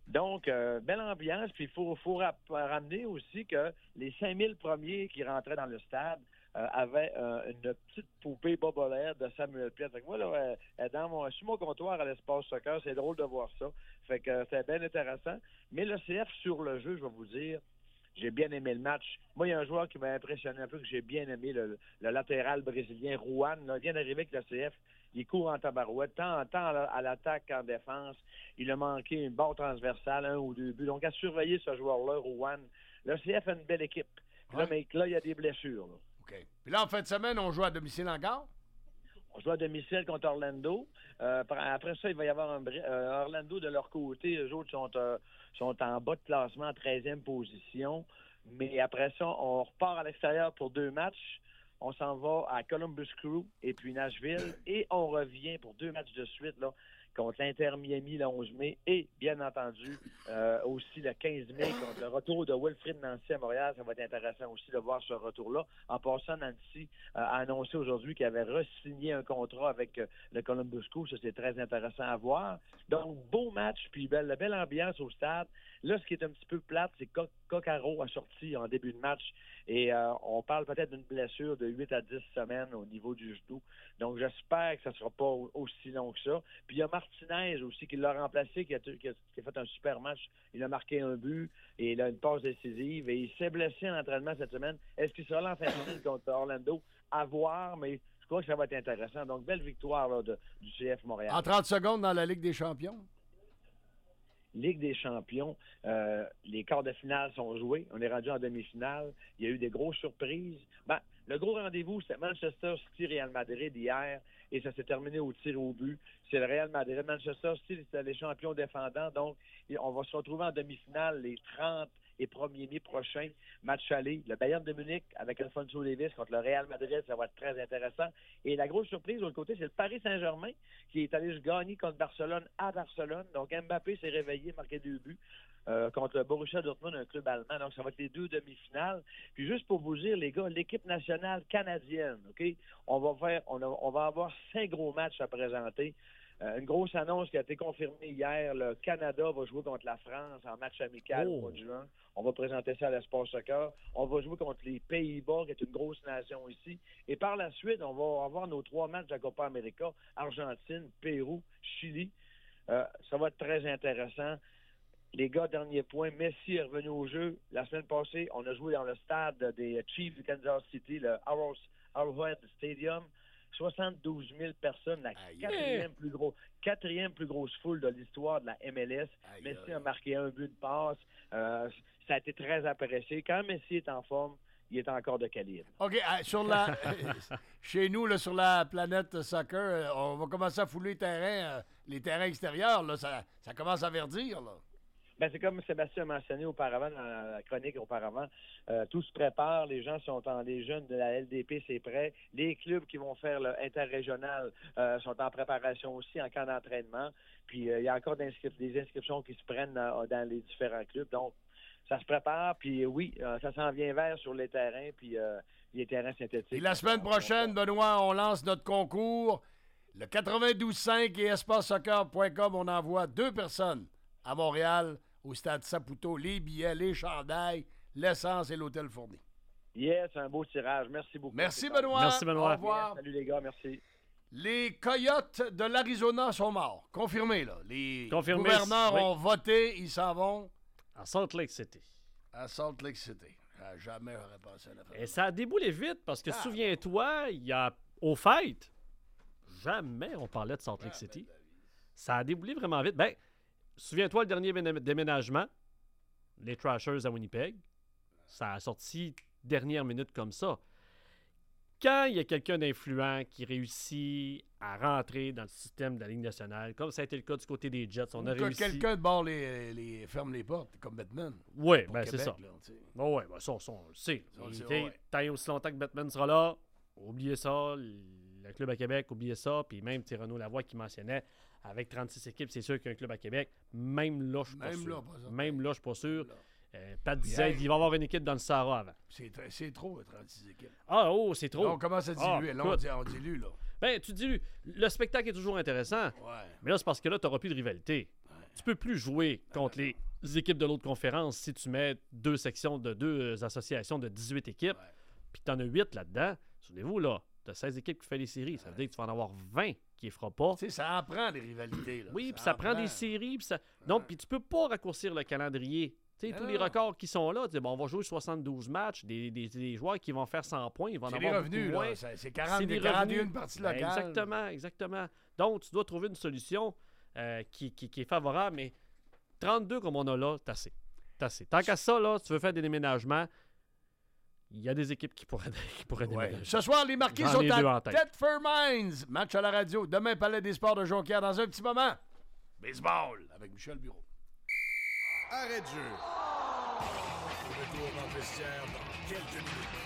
Donc, belle ambiance. Puis, il faut ramener aussi que les 5000 premiers qui rentraient dans le stade avaient une petite poupée bobolette de Samuel Piette. Fait que moi, là, sur mon comptoir à l'espace soccer, c'est drôle de voir ça. Fait que c'était bien intéressant. Mais le CF, sur le jeu, je vais vous dire, j'ai bien aimé le match. Moi, il y a un joueur qui m'a impressionné un peu, que j'ai bien aimé, le latéral brésilien, Juan. Là, il vient d'arriver avec le CF. Il court en tabarouette, tant à l'attaque qu'en défense. Il a manqué une barre transversale, 1 ou 2 buts. Donc, à surveiller ce joueur-là, Juan. Le CF a une belle équipe. Puis là, mais là, il y a des blessures. Là. OK. Puis là, en fin de semaine, on joue à domicile encore? On joue à domicile contre Orlando. Après ça, il va y avoir Orlando de leur côté. Eux autres sont en bas de classement, en 13e position. Mais après ça, on repart à l'extérieur pour 2 matchs. On s'en va à Columbus Crew et puis Nashville. Et on revient pour 2 matchs de suite là, contre l'Inter Miami le 11 mai. Et, bien entendu, aussi le 15 mai contre le retour de Wilfrid Nancy à Montréal. Ça va être intéressant aussi de voir ce retour-là. En passant, Nancy a annoncé aujourd'hui qu'il avait re-signé un contrat avec le Columbus Crew. Ça, c'est très intéressant à voir. Donc, beau match, puis belle ambiance au stade. Là, ce qui est un petit peu plate, c'est que Coccaro a sorti en début de match et on parle peut-être d'une blessure de 8 à 10 semaines au niveau du genou. Donc, j'espère que ça ne sera pas aussi long que ça. Puis, il y a Martinez aussi qui l'a remplacé, qui a fait un super match. Il a marqué un but et il a une passe décisive et il s'est blessé en entraînement cette semaine. Est-ce qu'il sera là en fin de semaine contre Orlando? À voir, mais je crois que ça va être intéressant. Donc, belle victoire là, du CF Montréal. En 30 secondes dans la Ligue des champions? Ligue des champions, les quarts de finale sont joués. On est rendu en demi-finale. Il y a eu des grosses surprises. Le gros rendez-vous, c'était Manchester City-Real Madrid hier et ça s'est terminé au tir au but. C'est le Real Madrid. Manchester City, c'était les champions défendants. Donc, on va se retrouver en demi-finale les 30 et 1er mai prochain. Match aller. Le Bayern de Munich avec Alphonso Davies contre le Real Madrid. Ça va être très intéressant. Et la grosse surprise, de l'autre côté, c'est le Paris Saint-Germain qui est allé se gagner contre Barcelone à Barcelone. Donc, Mbappé s'est réveillé, marqué 2 buts. Contre le Borussia Dortmund, un club allemand. Donc, ça va être les 2 demi-finales. Puis, juste pour vous dire, les gars, l'équipe nationale canadienne, OK? On va avoir 5 gros matchs à présenter. Une grosse annonce qui a été confirmée hier. Le Canada va jouer contre la France en match amical au mois de juin. On va présenter ça à l'Espace Soccer. On va jouer contre les Pays-Bas, qui est une grosse nation ici. Et par la suite, on va avoir nos 3 matchs de la Copa América. Argentine, Pérou, Chili. Ça va être très intéressant. Les gars, dernier point, Messi est revenu au jeu. La semaine passée, on a joué dans le stade des Chiefs du Kansas City, le Arrowhead Stadium. 72 000 personnes, la quatrième plus grosse foule de l'histoire de la MLS. Messi a marqué un but de passe. Ça a été très apprécié. Quand Messi est en forme, il est encore de calibre. OK, chez nous, là, sur la planète soccer, on va commencer à fouler les terrains extérieurs. Là, ça commence à verdir, là. C'est comme Sébastien a mentionné auparavant, dans la chronique auparavant, tout se prépare, les gens les jeunes de la LDP, c'est prêt. Les clubs qui vont faire le interrégional sont en préparation aussi en camp d'entraînement. Puis il y a encore des inscriptions qui se prennent dans les différents clubs. Donc, ça se prépare, puis oui, ça s'en vient vers sur les terrains, puis les terrains synthétiques. Et la semaine prochaine, Benoît, on lance notre concours. Le 92.5 et espacesoccer.com, on envoie 2 personnes à Montréal, au stade Saputo, les billets, les chandails, l'essence et l'hôtel fourni. Yes, un beau tirage. Merci beaucoup. Merci, Benoît. Merci, Benoît. Au revoir. Yes, salut, les gars. Merci. Les Coyotes de l'Arizona sont morts. Confirmé, là. Les gouverneurs ont voté. Ils s'en vont. À Salt Lake City. À Salt Lake City. Jamais j'aurais pensé à la fin. Et ça a déboulé vite parce que, souviens-toi, il y a aux fêtes, jamais on parlait de Salt Lake City. Ça a déboulé vraiment vite. Souviens-toi, le dernier déménagement, les Trashers à Winnipeg, ça a sorti dernière minute comme ça. Quand il y a quelqu'un d'influent qui réussit à rentrer dans le système de la Ligue nationale, comme ça a été le cas du côté des Jets, on a réussi... quelqu'un de bord ferme les portes, comme Batman. Oui, c'est ça. Ça, on le sait. Tant et aussi longtemps que Batman sera là, oubliez ça. Le club à Québec, oubliez ça. Puis même Renaud Lavoie qui mentionnait, avec 36 équipes, c'est sûr qu'il y a un club à Québec. Même là, je suis pas sûr. Même là, je suis pas sûr. Pat disait qu'il va y avoir une équipe dans le Sahara avant. C'est trop, 36 équipes. C'est trop. Là, on commence à diluer. Là, on dilue, là. Tu dilues. Le spectacle est toujours intéressant. Ouais. Mais là, c'est parce que là, tu n'auras plus de rivalité. Ouais. Tu peux plus jouer contre les équipes de l'autre conférence si tu mets deux sections de deux associations de 18 équipes, puis tu en as 8 là-dedans. Souvenez-vous, là, tu as 16 équipes qui font les séries. Ça veut dire que tu vas en avoir 20 qui ne fera pas. Tu sais, ça en prend des rivalités. Là. Oui, puis ça prend des séries. Puis ça... Donc, puis tu peux pas raccourcir le calendrier. Tu sais, tous les records qui sont là, bon, on va jouer 72 matchs, des joueurs qui vont faire 100 points, ils vont en avoir revenus, beaucoup moins. C'est 41 parties locales. Exactement. Donc, tu dois trouver une solution qui est favorable, mais 32 comme on a là, c'est assez. Tant qu'à ça, là, tu veux faire des déménagements, il y a des équipes qui pourraient déménager. Ce soir, les Marquis sont à Thetford Mines. Match à la radio. Demain, Palais des Sports de Jonquière. Dans un petit moment, baseball avec Michel Bureau. Arrêt de jeu. Retour dans le vestiaire dans quelques minutes.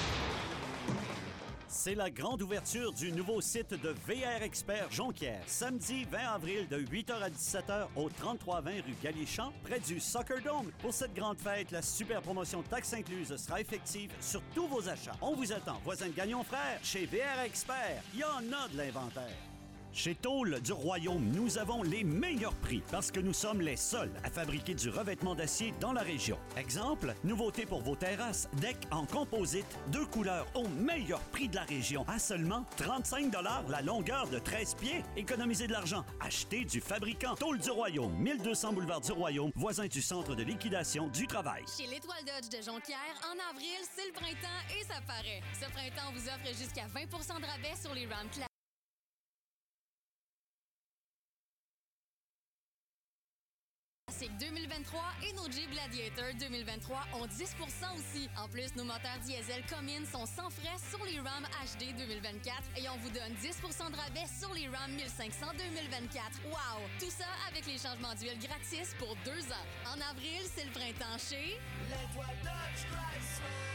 C'est la grande ouverture du nouveau site de VR Expert Jonquière, samedi 20 avril de 8h à 17h au 3320 rue Galichamp, près du Soccer Dome. Pour cette grande fête, la super promotion taxe incluse sera effective sur tous vos achats. On vous attend, voisins de Gagnon Frères, chez VR Expert. Il y en a de l'inventaire. Chez Tôle du Royaume, nous avons les meilleurs prix parce que nous sommes les seuls à fabriquer du revêtement d'acier dans la région. Exemple, nouveauté pour vos terrasses, deck en composite, 2 couleurs au meilleur prix de la région à seulement 35 $ la longueur de 13 pieds. Économisez de l'argent. Achetez du fabricant Tôle du Royaume, 1200 boulevard du Royaume, voisin du centre de liquidation du travail. Chez l'Étoile Dodge de Jonquière, en avril, c'est le printemps et ça paraît. Ce printemps, on vous offre jusqu'à 20 % de rabais sur les Ram Classic. 2023 et nos Jeep Gladiator 2023 ont 10 % aussi. En plus, nos moteurs diesel Cummins sont sans frais sur les Ram HD 2024 et on vous donne 10 % de rabais sur les Ram 1500 2024. Wow! Tout ça avec les changements d'huile gratis pour 2 ans. En avril, c'est le printemps chez l'Étoile Dodge Chrysler.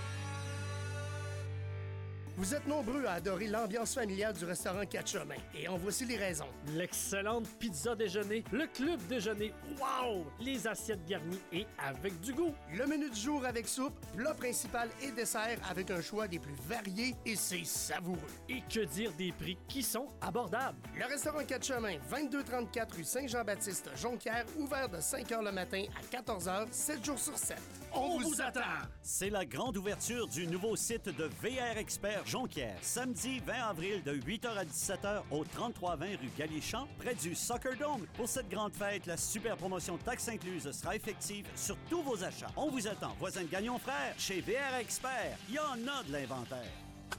Vous êtes nombreux à adorer l'ambiance familiale du restaurant 4 Chemins. Et en voici les raisons. L'excellente pizza déjeuner, le club déjeuner, wow! Les assiettes garnies et avec du goût. Le menu du jour avec soupe, plat principal et dessert avec un choix des plus variés et c'est savoureux. Et que dire des prix qui sont abordables. Le restaurant 4 Chemins, 2234 rue Saint-Jean-Baptiste, Jonquière, ouvert de 5h le matin à 14h, 7 jours sur 7. On vous attend! C'est la grande ouverture du nouveau site de VR Expert Jonquière, samedi 20 avril de 8h à 17h au 3320 rue Galichamp, près du Soccer Dome. Pour cette grande fête, la super promotion taxe incluse sera effective sur tous vos achats. On vous attend, voisins de Gagnon Frères, chez VR Expert. Il y en a de l'inventaire.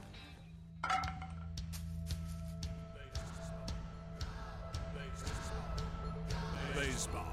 Baseball.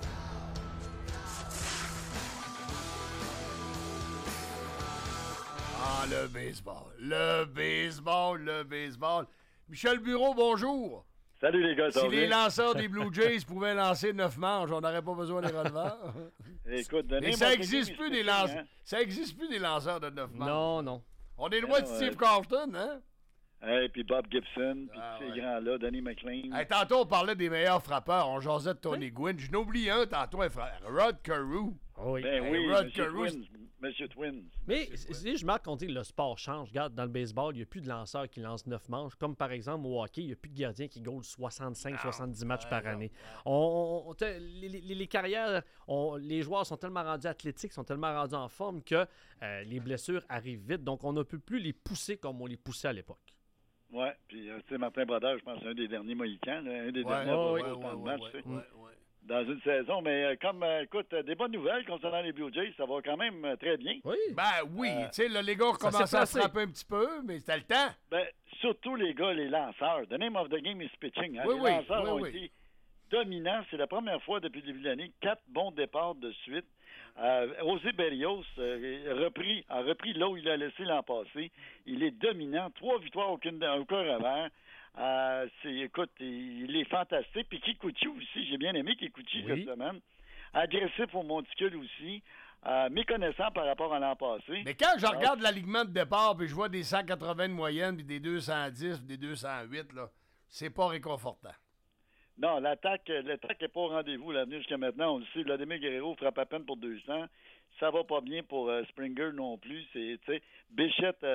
Ah, le baseball. Le baseball. Michel Bureau, bonjour. Salut les gars, ça Si va les bien? lanceurs des Blue Jays pouvaient lancer 9 manches, on n'aurait pas besoin des releveurs. Écoute, mais ça n'existe plus des lanceurs. Ça existe plus des lanceurs de 9 manches. Non. On est loin de Steve Carlton, hein? Et puis Bob Gibson, puis tous ces grands-là, Danny McLean. Hey, tantôt, on parlait des meilleurs frappeurs. On jasait de Tony Gwynn. Je n'oublie un tantôt, un frère. Rod Carew. Oui, Rod Carew. Monsieur Twins. Mais si je marque qu'on dit que le sport change, regarde, dans le baseball, il n'y a plus de lanceurs qui lancent 9 manches. Comme par exemple au hockey, il n'y a plus de gardiens qui goalent 65-70 matchs par année. Les carrières, les joueurs sont tellement rendus athlétiques, sont tellement rendus en forme que les blessures arrivent vite. Donc, on ne peut plus les pousser comme on les poussait à l'époque. Oui, puis tu sais, Martin Brodeur, je pense, c'est un des derniers Mohicans, là, un des derniers autant de matchs, tu sais, dans une saison. Mais écoute, des bonnes nouvelles concernant les Blue Jays, ça va quand même très bien. Oui. Tu sais, les gars ont commencé à se frapper un petit peu, mais c'était le temps. Surtout les gars, les lanceurs. The name of the game is pitching. Hein? Les lanceurs ont été dominants. C'est la première fois depuis le début de l'année. 4 bons départs de suite. José Berrios a repris là où il a laissé l'an passé. Il est dominant. 3 victoires, aucun revers. Écoute, il est fantastique. Puis Kikuchi aussi, j'ai bien aimé Kikuchi cette semaine. Agressif au monticule aussi. Méconnaissant par rapport à l'an passé. Mais quand je regarde l'alignement de départ, puis je vois des 180 de moyenne, puis des 210, puis des 208, là, c'est pas réconfortant. Non, l'attaque n'est pas au rendez-vous l'avenir jusqu'à maintenant. On le sait, Vladimir Guerrero frappe à peine pour 200. Ça va pas bien pour Springer non plus. Bichette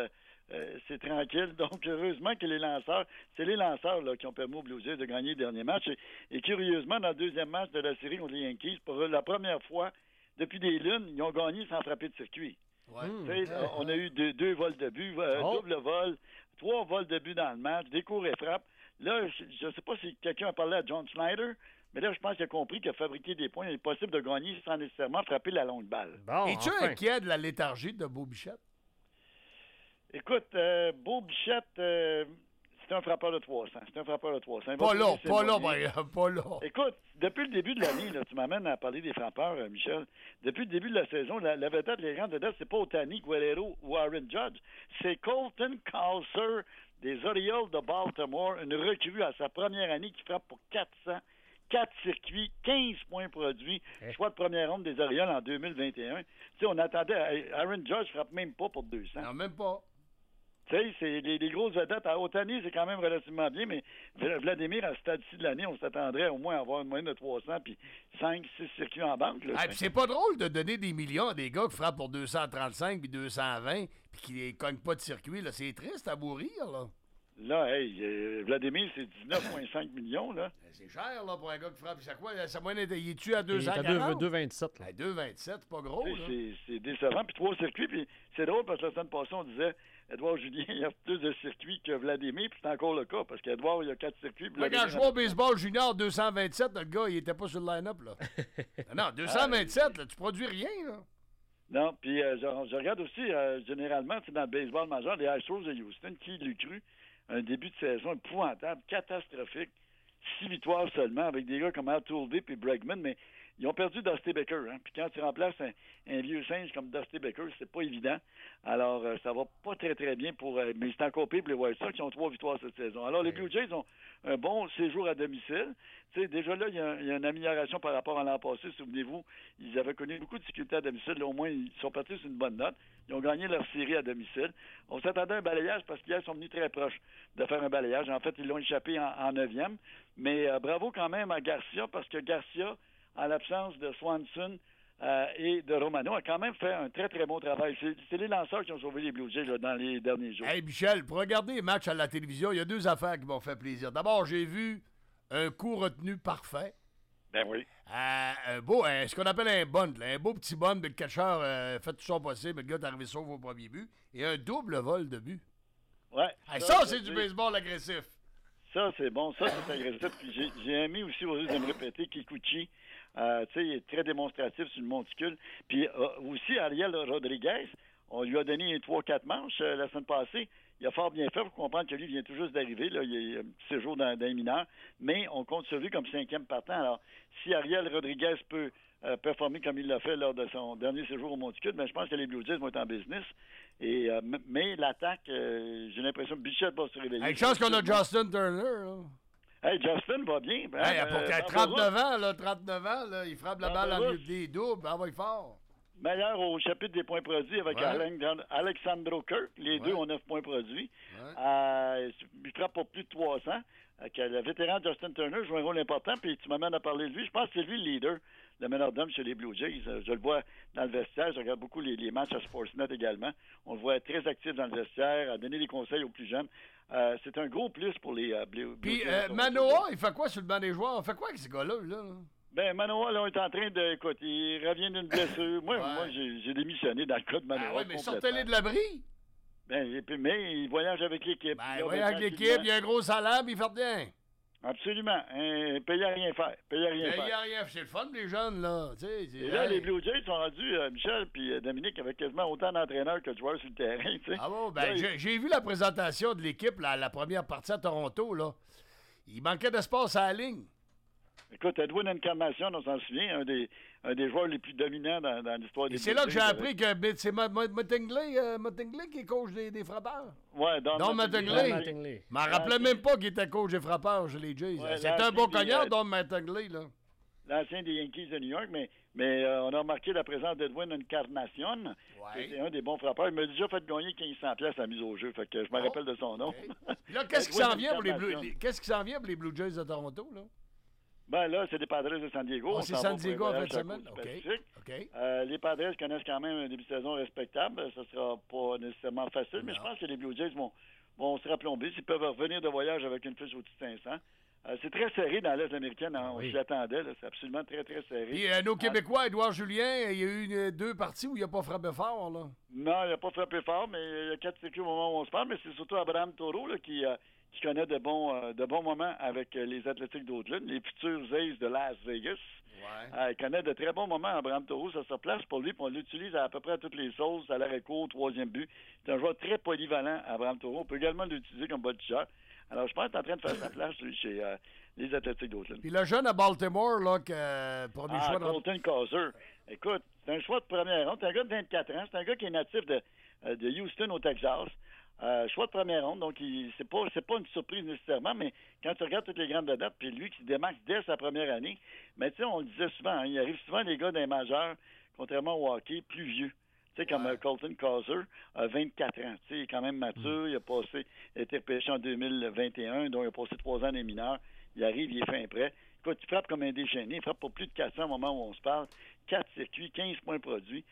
c'est tranquille. Donc, heureusement que les lanceurs, c'est les lanceurs là, qui ont permis aux Blue Jays de gagner le dernier match. Et curieusement, dans le deuxième match de la série contre les Yankees, pour la première fois depuis des lunes, ils ont gagné sans frapper de circuit. Ouais. On a eu deux vols de but, double vol, 3 vols de but dans le match, des cours et frappes. Là, je ne sais pas si quelqu'un a parlé à John Schneider, mais là, je pense qu'il a compris que fabriquer des points, il est possible de gagner sans nécessairement frapper la longue balle. Bon, Es-tu inquiet de la léthargie de Beau Bichette? Écoute, Beau Bichette, c'est un frappeur de 300. C'est un frappeur de 300. Pas là. Écoute, depuis le début de l'année, là, tu m'amènes à parler des frappeurs, Michel. Depuis le début de la saison, la vedette, les grandes vedettes, c'est pas Ohtani, Guerrero ou Aaron Judge. C'est Colton Cowser des Orioles de Baltimore, une recrue à sa première année qui frappe pour 400. 4 circuits, 15 points produits, choix de première ronde des Orioles en 2021. Tu sais, on attendait, Aaron Judge frappe même pas pour 200. Non, même pas. Tu sais, c'est les grosses vedettes. À Ohtani, c'est quand même relativement bien, mais Vladimir, à ce stade-ci de l'année, on s'attendrait au moins à avoir une moyenne de 300 puis 5-6 circuits en banque. Là, puis c'est pas drôle de donner des millions à des gars qui frappent pour 235 puis 220 puis qui ne cognent pas de circuit. Là. C'est triste à mourir, là. Là, Vladimir, c'est 19,5 millions, là. C'est cher, là, pour un gars qui frappe. C'est quoi? Sa moyenne, il est-tu à 240? Il est à 2,27. 2,27, c'est pas gros, là. C'est décevant. Puis 3 circuits, puis c'est drôle parce que la semaine passée, on disait Edouard Julien, il a plus de circuits que Vladimir, puis c'est encore le cas, parce qu'Edouard, il a 4 circuits. Quand je vois au baseball junior 227, le gars, il était pas sur le line-up, là. Non, 227, là, tu produis rien, là. Non, puis je regarde aussi, généralement, dans le baseball majeur, les Astros de Houston, qui l'eût cru, un début de saison épouvantable, catastrophique, 6 victoires seulement, avec des gars comme Altuve et Bregman, mais ils ont perdu Dusty Baker. Hein? Puis quand tu remplaces un vieux singe comme Dusty Baker, c'est pas évident. Alors, ça va pas très, très bien pour... mais c'est encore pire pour les White Sox qui ont 3 victoires cette saison. Alors, les Blue Jays ont un bon séjour à domicile. Tu sais, déjà là, il y a une amélioration par rapport à l'an passé. Souvenez-vous, ils avaient connu beaucoup de difficultés à domicile. Là, au moins, ils sont partis sur une bonne note. Ils ont gagné leur série à domicile. On s'attendait à un balayage parce qu'hier, ils sont venus très proches de faire un balayage. En fait, ils l'ont échappé en 9e. Mais bravo quand même à Garcia parce que Garcia, en l'absence de Swanson et de Romano, a quand même fait un très, très bon travail. C'est les lanceurs qui ont sauvé les Blue Jays là, dans les derniers jours. Hey, Michel, pour regarder les matchs à la télévision, il y a 2 affaires qui m'ont fait plaisir. D'abord, j'ai vu un coup retenu parfait. Ben oui. Ce qu'on appelle un bunt, là, un beau petit bunt, mais le catcheur fait tout son possible, le gars est arrivé sauve au premier but, et un double vol de but. Ouais. Ça, c'est du baseball agressif. Ça, c'est bon. Ça, c'est agressif. Puis j'ai aimé aussi, au lieu de me répéter, Kikuchi. Tu sais, il est très démonstratif sur le monticule. Puis aussi, Ariel Rodriguez, on lui a donné 3-4 manches la semaine passée. Il a fort bien fait pour comprendre que lui vient tout juste d'arriver. Là, il a un petit séjour dans les mineurs. Mais on compte sur lui comme 5e partant. Alors, si Ariel Rodriguez peut performer comme il l'a fait lors de son dernier séjour au monticule, ben, je pense que les Blue Jays vont être en business. Et, mais l'attaque, j'ai l'impression que Bichette va se réveiller. Une chance qu'on a Justin Turner. Là. Hey, Justin va bien. Pour 39 ans, là, il frappe la balle en lieu des doubles. Ah, va fort. Meilleur au chapitre des points produits avec Alexandro Kirk. Les deux ont 9 points produits. Il frappe pour plus de 300. Le vétéran Justin Turner joue un rôle important. Puis tu m'amènes à parler de lui. Je pense que c'est lui le leader, le meneur d'homme chez les Blue Jays. Je le vois dans le vestiaire. Je regarde beaucoup les matchs à Sportsnet également. On le voit très actif dans le vestiaire, à donner des conseils aux plus jeunes. C'est un gros plus pour les Blue Jays. Puis Manoah, il fait quoi sur le banc des joueurs? Il fait quoi avec ces gars-là? Ben, Manoah, là, on est en train de... Écoute, il revient d'une blessure. Moi, j'ai démissionné dans le cas de Manoah. Oui, mais sortez-les de l'abri. Ben, mais il voyage avec l'équipe. Il voyage avec l'équipe, il y a un gros salaire, puis il fait bien. Absolument. Payer à rien faire. Payer à rien faire. C'est le fun, les jeunes, là. Et là, les Blue Jays sont rendus, Michel puis Dominique, avec quasiment autant d'entraîneurs que de joueurs sur le terrain. T'sais. Ah bon, ben, là, j'ai vu la présentation de l'équipe, la première partie à Toronto, là. Il manquait d'espace à la ligne. Écoute, Edwin Encarnacion, on s'en souvient, un des joueurs les plus dominants dans l'histoire des Blue Jays. C'est là que j'ai appris que c'est Mattingly qui est coach des frappeurs. Oui, Don Mattingly. Je m'en rappelais même pas qu'il était coach des frappeurs chez les Jays. Ouais, c'est un bon cognard, Don Mattingly, là. L'ancien des Yankees de New York, mais on a remarqué la présence d'Edwin Encarnacion. C'est un des bons frappeurs. Il m'a déjà fait gagner 1500$ à la mise au jeu, fait que je me rappelle de son nom. Okay. Là, qu'est-ce qui s'en vient pour les Blue Jays de Toronto, là? Ben là, c'est des Padres de San Diego. C'est San Diego en fin de semaine. OK. Les Padres connaissent quand même un début de saison respectable. Ça sera pas nécessairement facile, mais je pense que les Blue Jays vont se raplomber. S'ils peuvent revenir de voyage avec une fiche au-dessus de 500. C'est très serré dans l'Est américaine. On s'y attendait. Là. C'est absolument très, très serré. Et nos Québécois, Édouard Julien, il y a eu 2 parties où il n'a pas frappé fort. Là. Non, il n'a pas frappé fort, mais il y a 4 circuits au moment où on se parle. Mais c'est surtout Abraham Toro là, qui connaît de bons moments avec les Athletics d'Oakland, les futurs Aces de Las Vegas. Il connaît de très bons moments, Abraham Toro. Ça se place pour lui, puis on l'utilise à peu près à toutes les sauces, à l'arrêt court, 3e but. C'est un joueur très polyvalent, Abraham Toro. On peut également l'utiliser comme voltigeur. Alors, je pense qu'il est en train de faire sa place, lui, chez les Athletics d'Oakland. Puis le jeune à Baltimore, là, pour des choix de... Colton Causer. Écoute, c'est un choix de première ronde. C'est un gars de 24 ans. C'est un gars qui est natif de Houston, au Texas. Choix de première ronde, donc c'est pas une surprise nécessairement, mais quand tu regardes toutes les grandes vedettes, puis lui qui se démarque dès sa première année, mais tu sais, on le disait souvent, il arrive souvent des gars des majeurs, contrairement au hockey, plus vieux. Tu sais, comme Colton Causer, 24 ans. Tu sais, il est quand même mature. Il a été repêché en 2021, donc il a passé 3 ans des mineurs. Il arrive, il est fin prêt. Écoute, il frappe comme un déchaîné. Il frappe pour plus de 400 au moment où on se parle. 4 circuits, 15 points produits.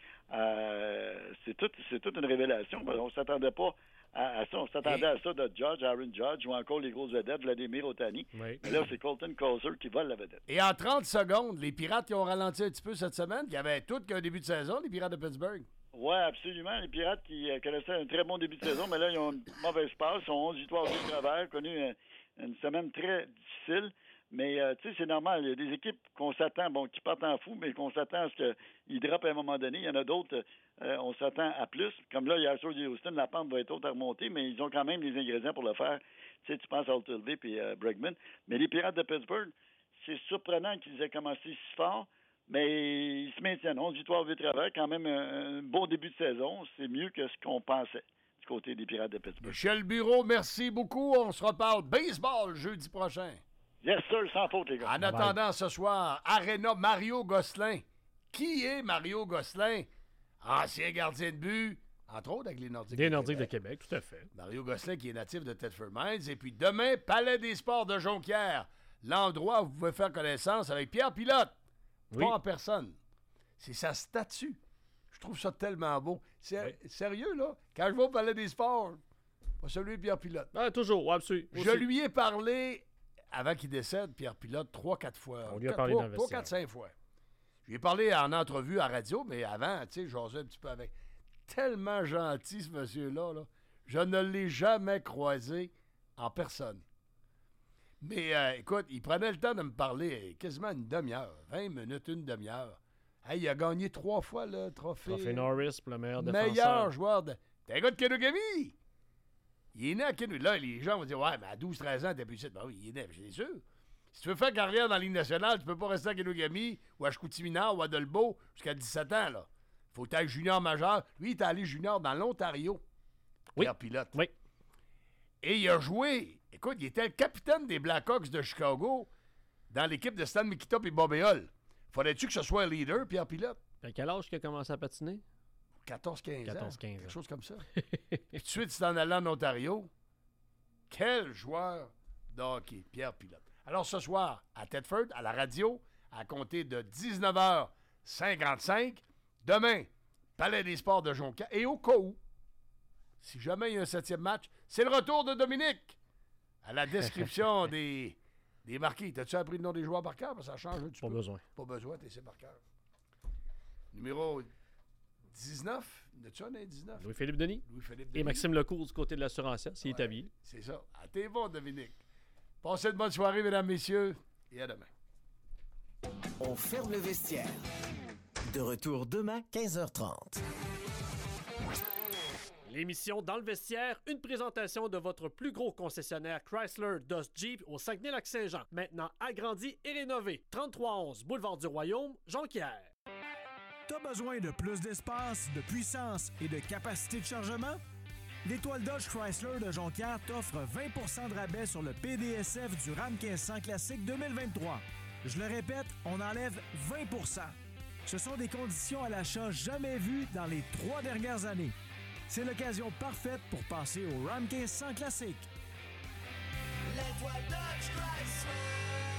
C'est toute une révélation. On ne s'attendait pas à ça. On s'attendait à ça de Aaron Judge ou encore les grosses vedettes, Vladimir Ohtani. Mais là, c'est Colton Causer qui vole la vedette. Et en 30 secondes, les Pirates qui ont ralenti un petit peu cette semaine, qui avaient tout qu'un début de saison, les Pirates de Pittsburgh. Oui, absolument. Les Pirates qui connaissaient un très bon début de saison, mais là, ils ont une mauvaise passe. Ils ont 11 victoires de travers, connu une semaine très difficile. Mais, tu sais, c'est normal. Il y a des équipes qu'on s'attend, qui partent en fou, mais qu'on s'attend à ce qu'ils droppent à un moment donné. Il y en a d'autres, on s'attend à plus. Comme là, il y a ceux de Houston, la pente va être haute à remonter, mais ils ont quand même les ingrédients pour le faire. Tu sais, tu penses à Altuve et Bregman. Mais les Pirates de Pittsburgh, c'est surprenant qu'ils aient commencé si fort. Mais ils se maintiennent. 11 victoires, 8 travers. Quand même un bon début de saison. C'est mieux que ce qu'on pensait du côté des Pirates de Pittsburgh. Michel Bureau, merci beaucoup. On se reparle baseball jeudi prochain. Yes, sir, sans faute, les gars. En attendant, ce soir, Arena Mario Gosselin. Qui est Mario Gosselin? Ancien gardien de but, entre autres avec les Nordiques. Des Nordiques de Québec, tout à fait. Mario Gosselin qui est natif de Thetford Mines. Et puis demain, Palais des Sports de Jonquière. L'endroit où vous pouvez faire connaissance avec Pierre Pilote. Pas en personne. C'est sa statue. Je trouve ça tellement beau. Sérieux, là? Quand je vais au Palais des Sports, pas celui de Pierre Pilote. Toujours, absolument. Je lui ai parlé, avant qu'il décède, Pierre Pilote, 3-4 fois. On lui a parlé dans le vestiaire. 3-4-5 fois. Je lui ai parlé en entrevue à radio, mais avant, tu sais, j'osais un petit peu avec. Tellement gentil, ce monsieur-là. Là. Je ne l'ai jamais croisé en personne. Mais écoute, il prenait le temps de me parler quasiment une demi-heure, 20 minutes, une demi-heure. Hey, il a gagné 3 fois le trophée. Trophée Norris pour le meilleur défenseur. Meilleur joueur de... T'es un gars de Kenogami! Il est né à Kenogami. Là, les gens vont dire, ouais, mais à 12-13 ans, t'es plus ici. Ben oui, il est né, c'est sûr. Si tu veux faire carrière dans la Ligue nationale, tu peux pas rester à Kenogami ou à Chicoutimi-Nord ou à Dolbeau jusqu'à 17 ans, là. Faut être junior majeur. Lui, il est allé junior dans l'Ontario. Pierre Pilote. Oui. Et il a joué... Écoute, il était le capitaine des Blackhawks de Chicago dans l'équipe de Stan Mikita et Bobby Hull. Faudrait-tu que ce soit un leader, Pierre Pilote? À quel âge qu'il a commencé à patiner? 14-15 ans. 14-15 ans. Quelque chose comme ça. Puis tout de suite, c'est en allant en Ontario. Quel joueur de hockey, Pierre Pilote. Alors ce soir, à Thetford, à la radio, à compter de 19h55. Demain, Palais des Sports de Jonquière. Et au cas où, si jamais il y a un 7e match, c'est le retour de Dominique. À la description des marqués. T'as-tu appris le nom des joueurs par cœur? Ça change un petit peu. Pas besoin. Pas besoin, t'es par cœur. Numéro 19. N'as-tu un 19? Louis-Philippe Denis. Et Maxime Lecourt du côté de l'assurancière, s'il est habillé. C'est ça. À tes bons, Dominique. Passez une bonne soirée, mesdames, messieurs, et à demain. On ferme le vestiaire. De retour demain, 15h30. L'émission Dans le vestiaire, une présentation de votre plus gros concessionnaire Chrysler Dodge Jeep au Saguenay-Lac-Saint-Jean. Maintenant agrandi et rénové. 3311 Boulevard du Royaume, Jonquière. T'as besoin de plus d'espace, de puissance et de capacité de chargement? L'Étoile Dodge Chrysler de Jonquière t'offre 20 de rabais sur le PDSF du Ram 1500 Classique 2023. Je le répète, on enlève 20 %. Ce sont des conditions à l'achat jamais vues dans les 3 dernières années. C'est l'occasion parfaite pour passer au Ram 1500 Classique. L'Étoile Dodge Chrysler.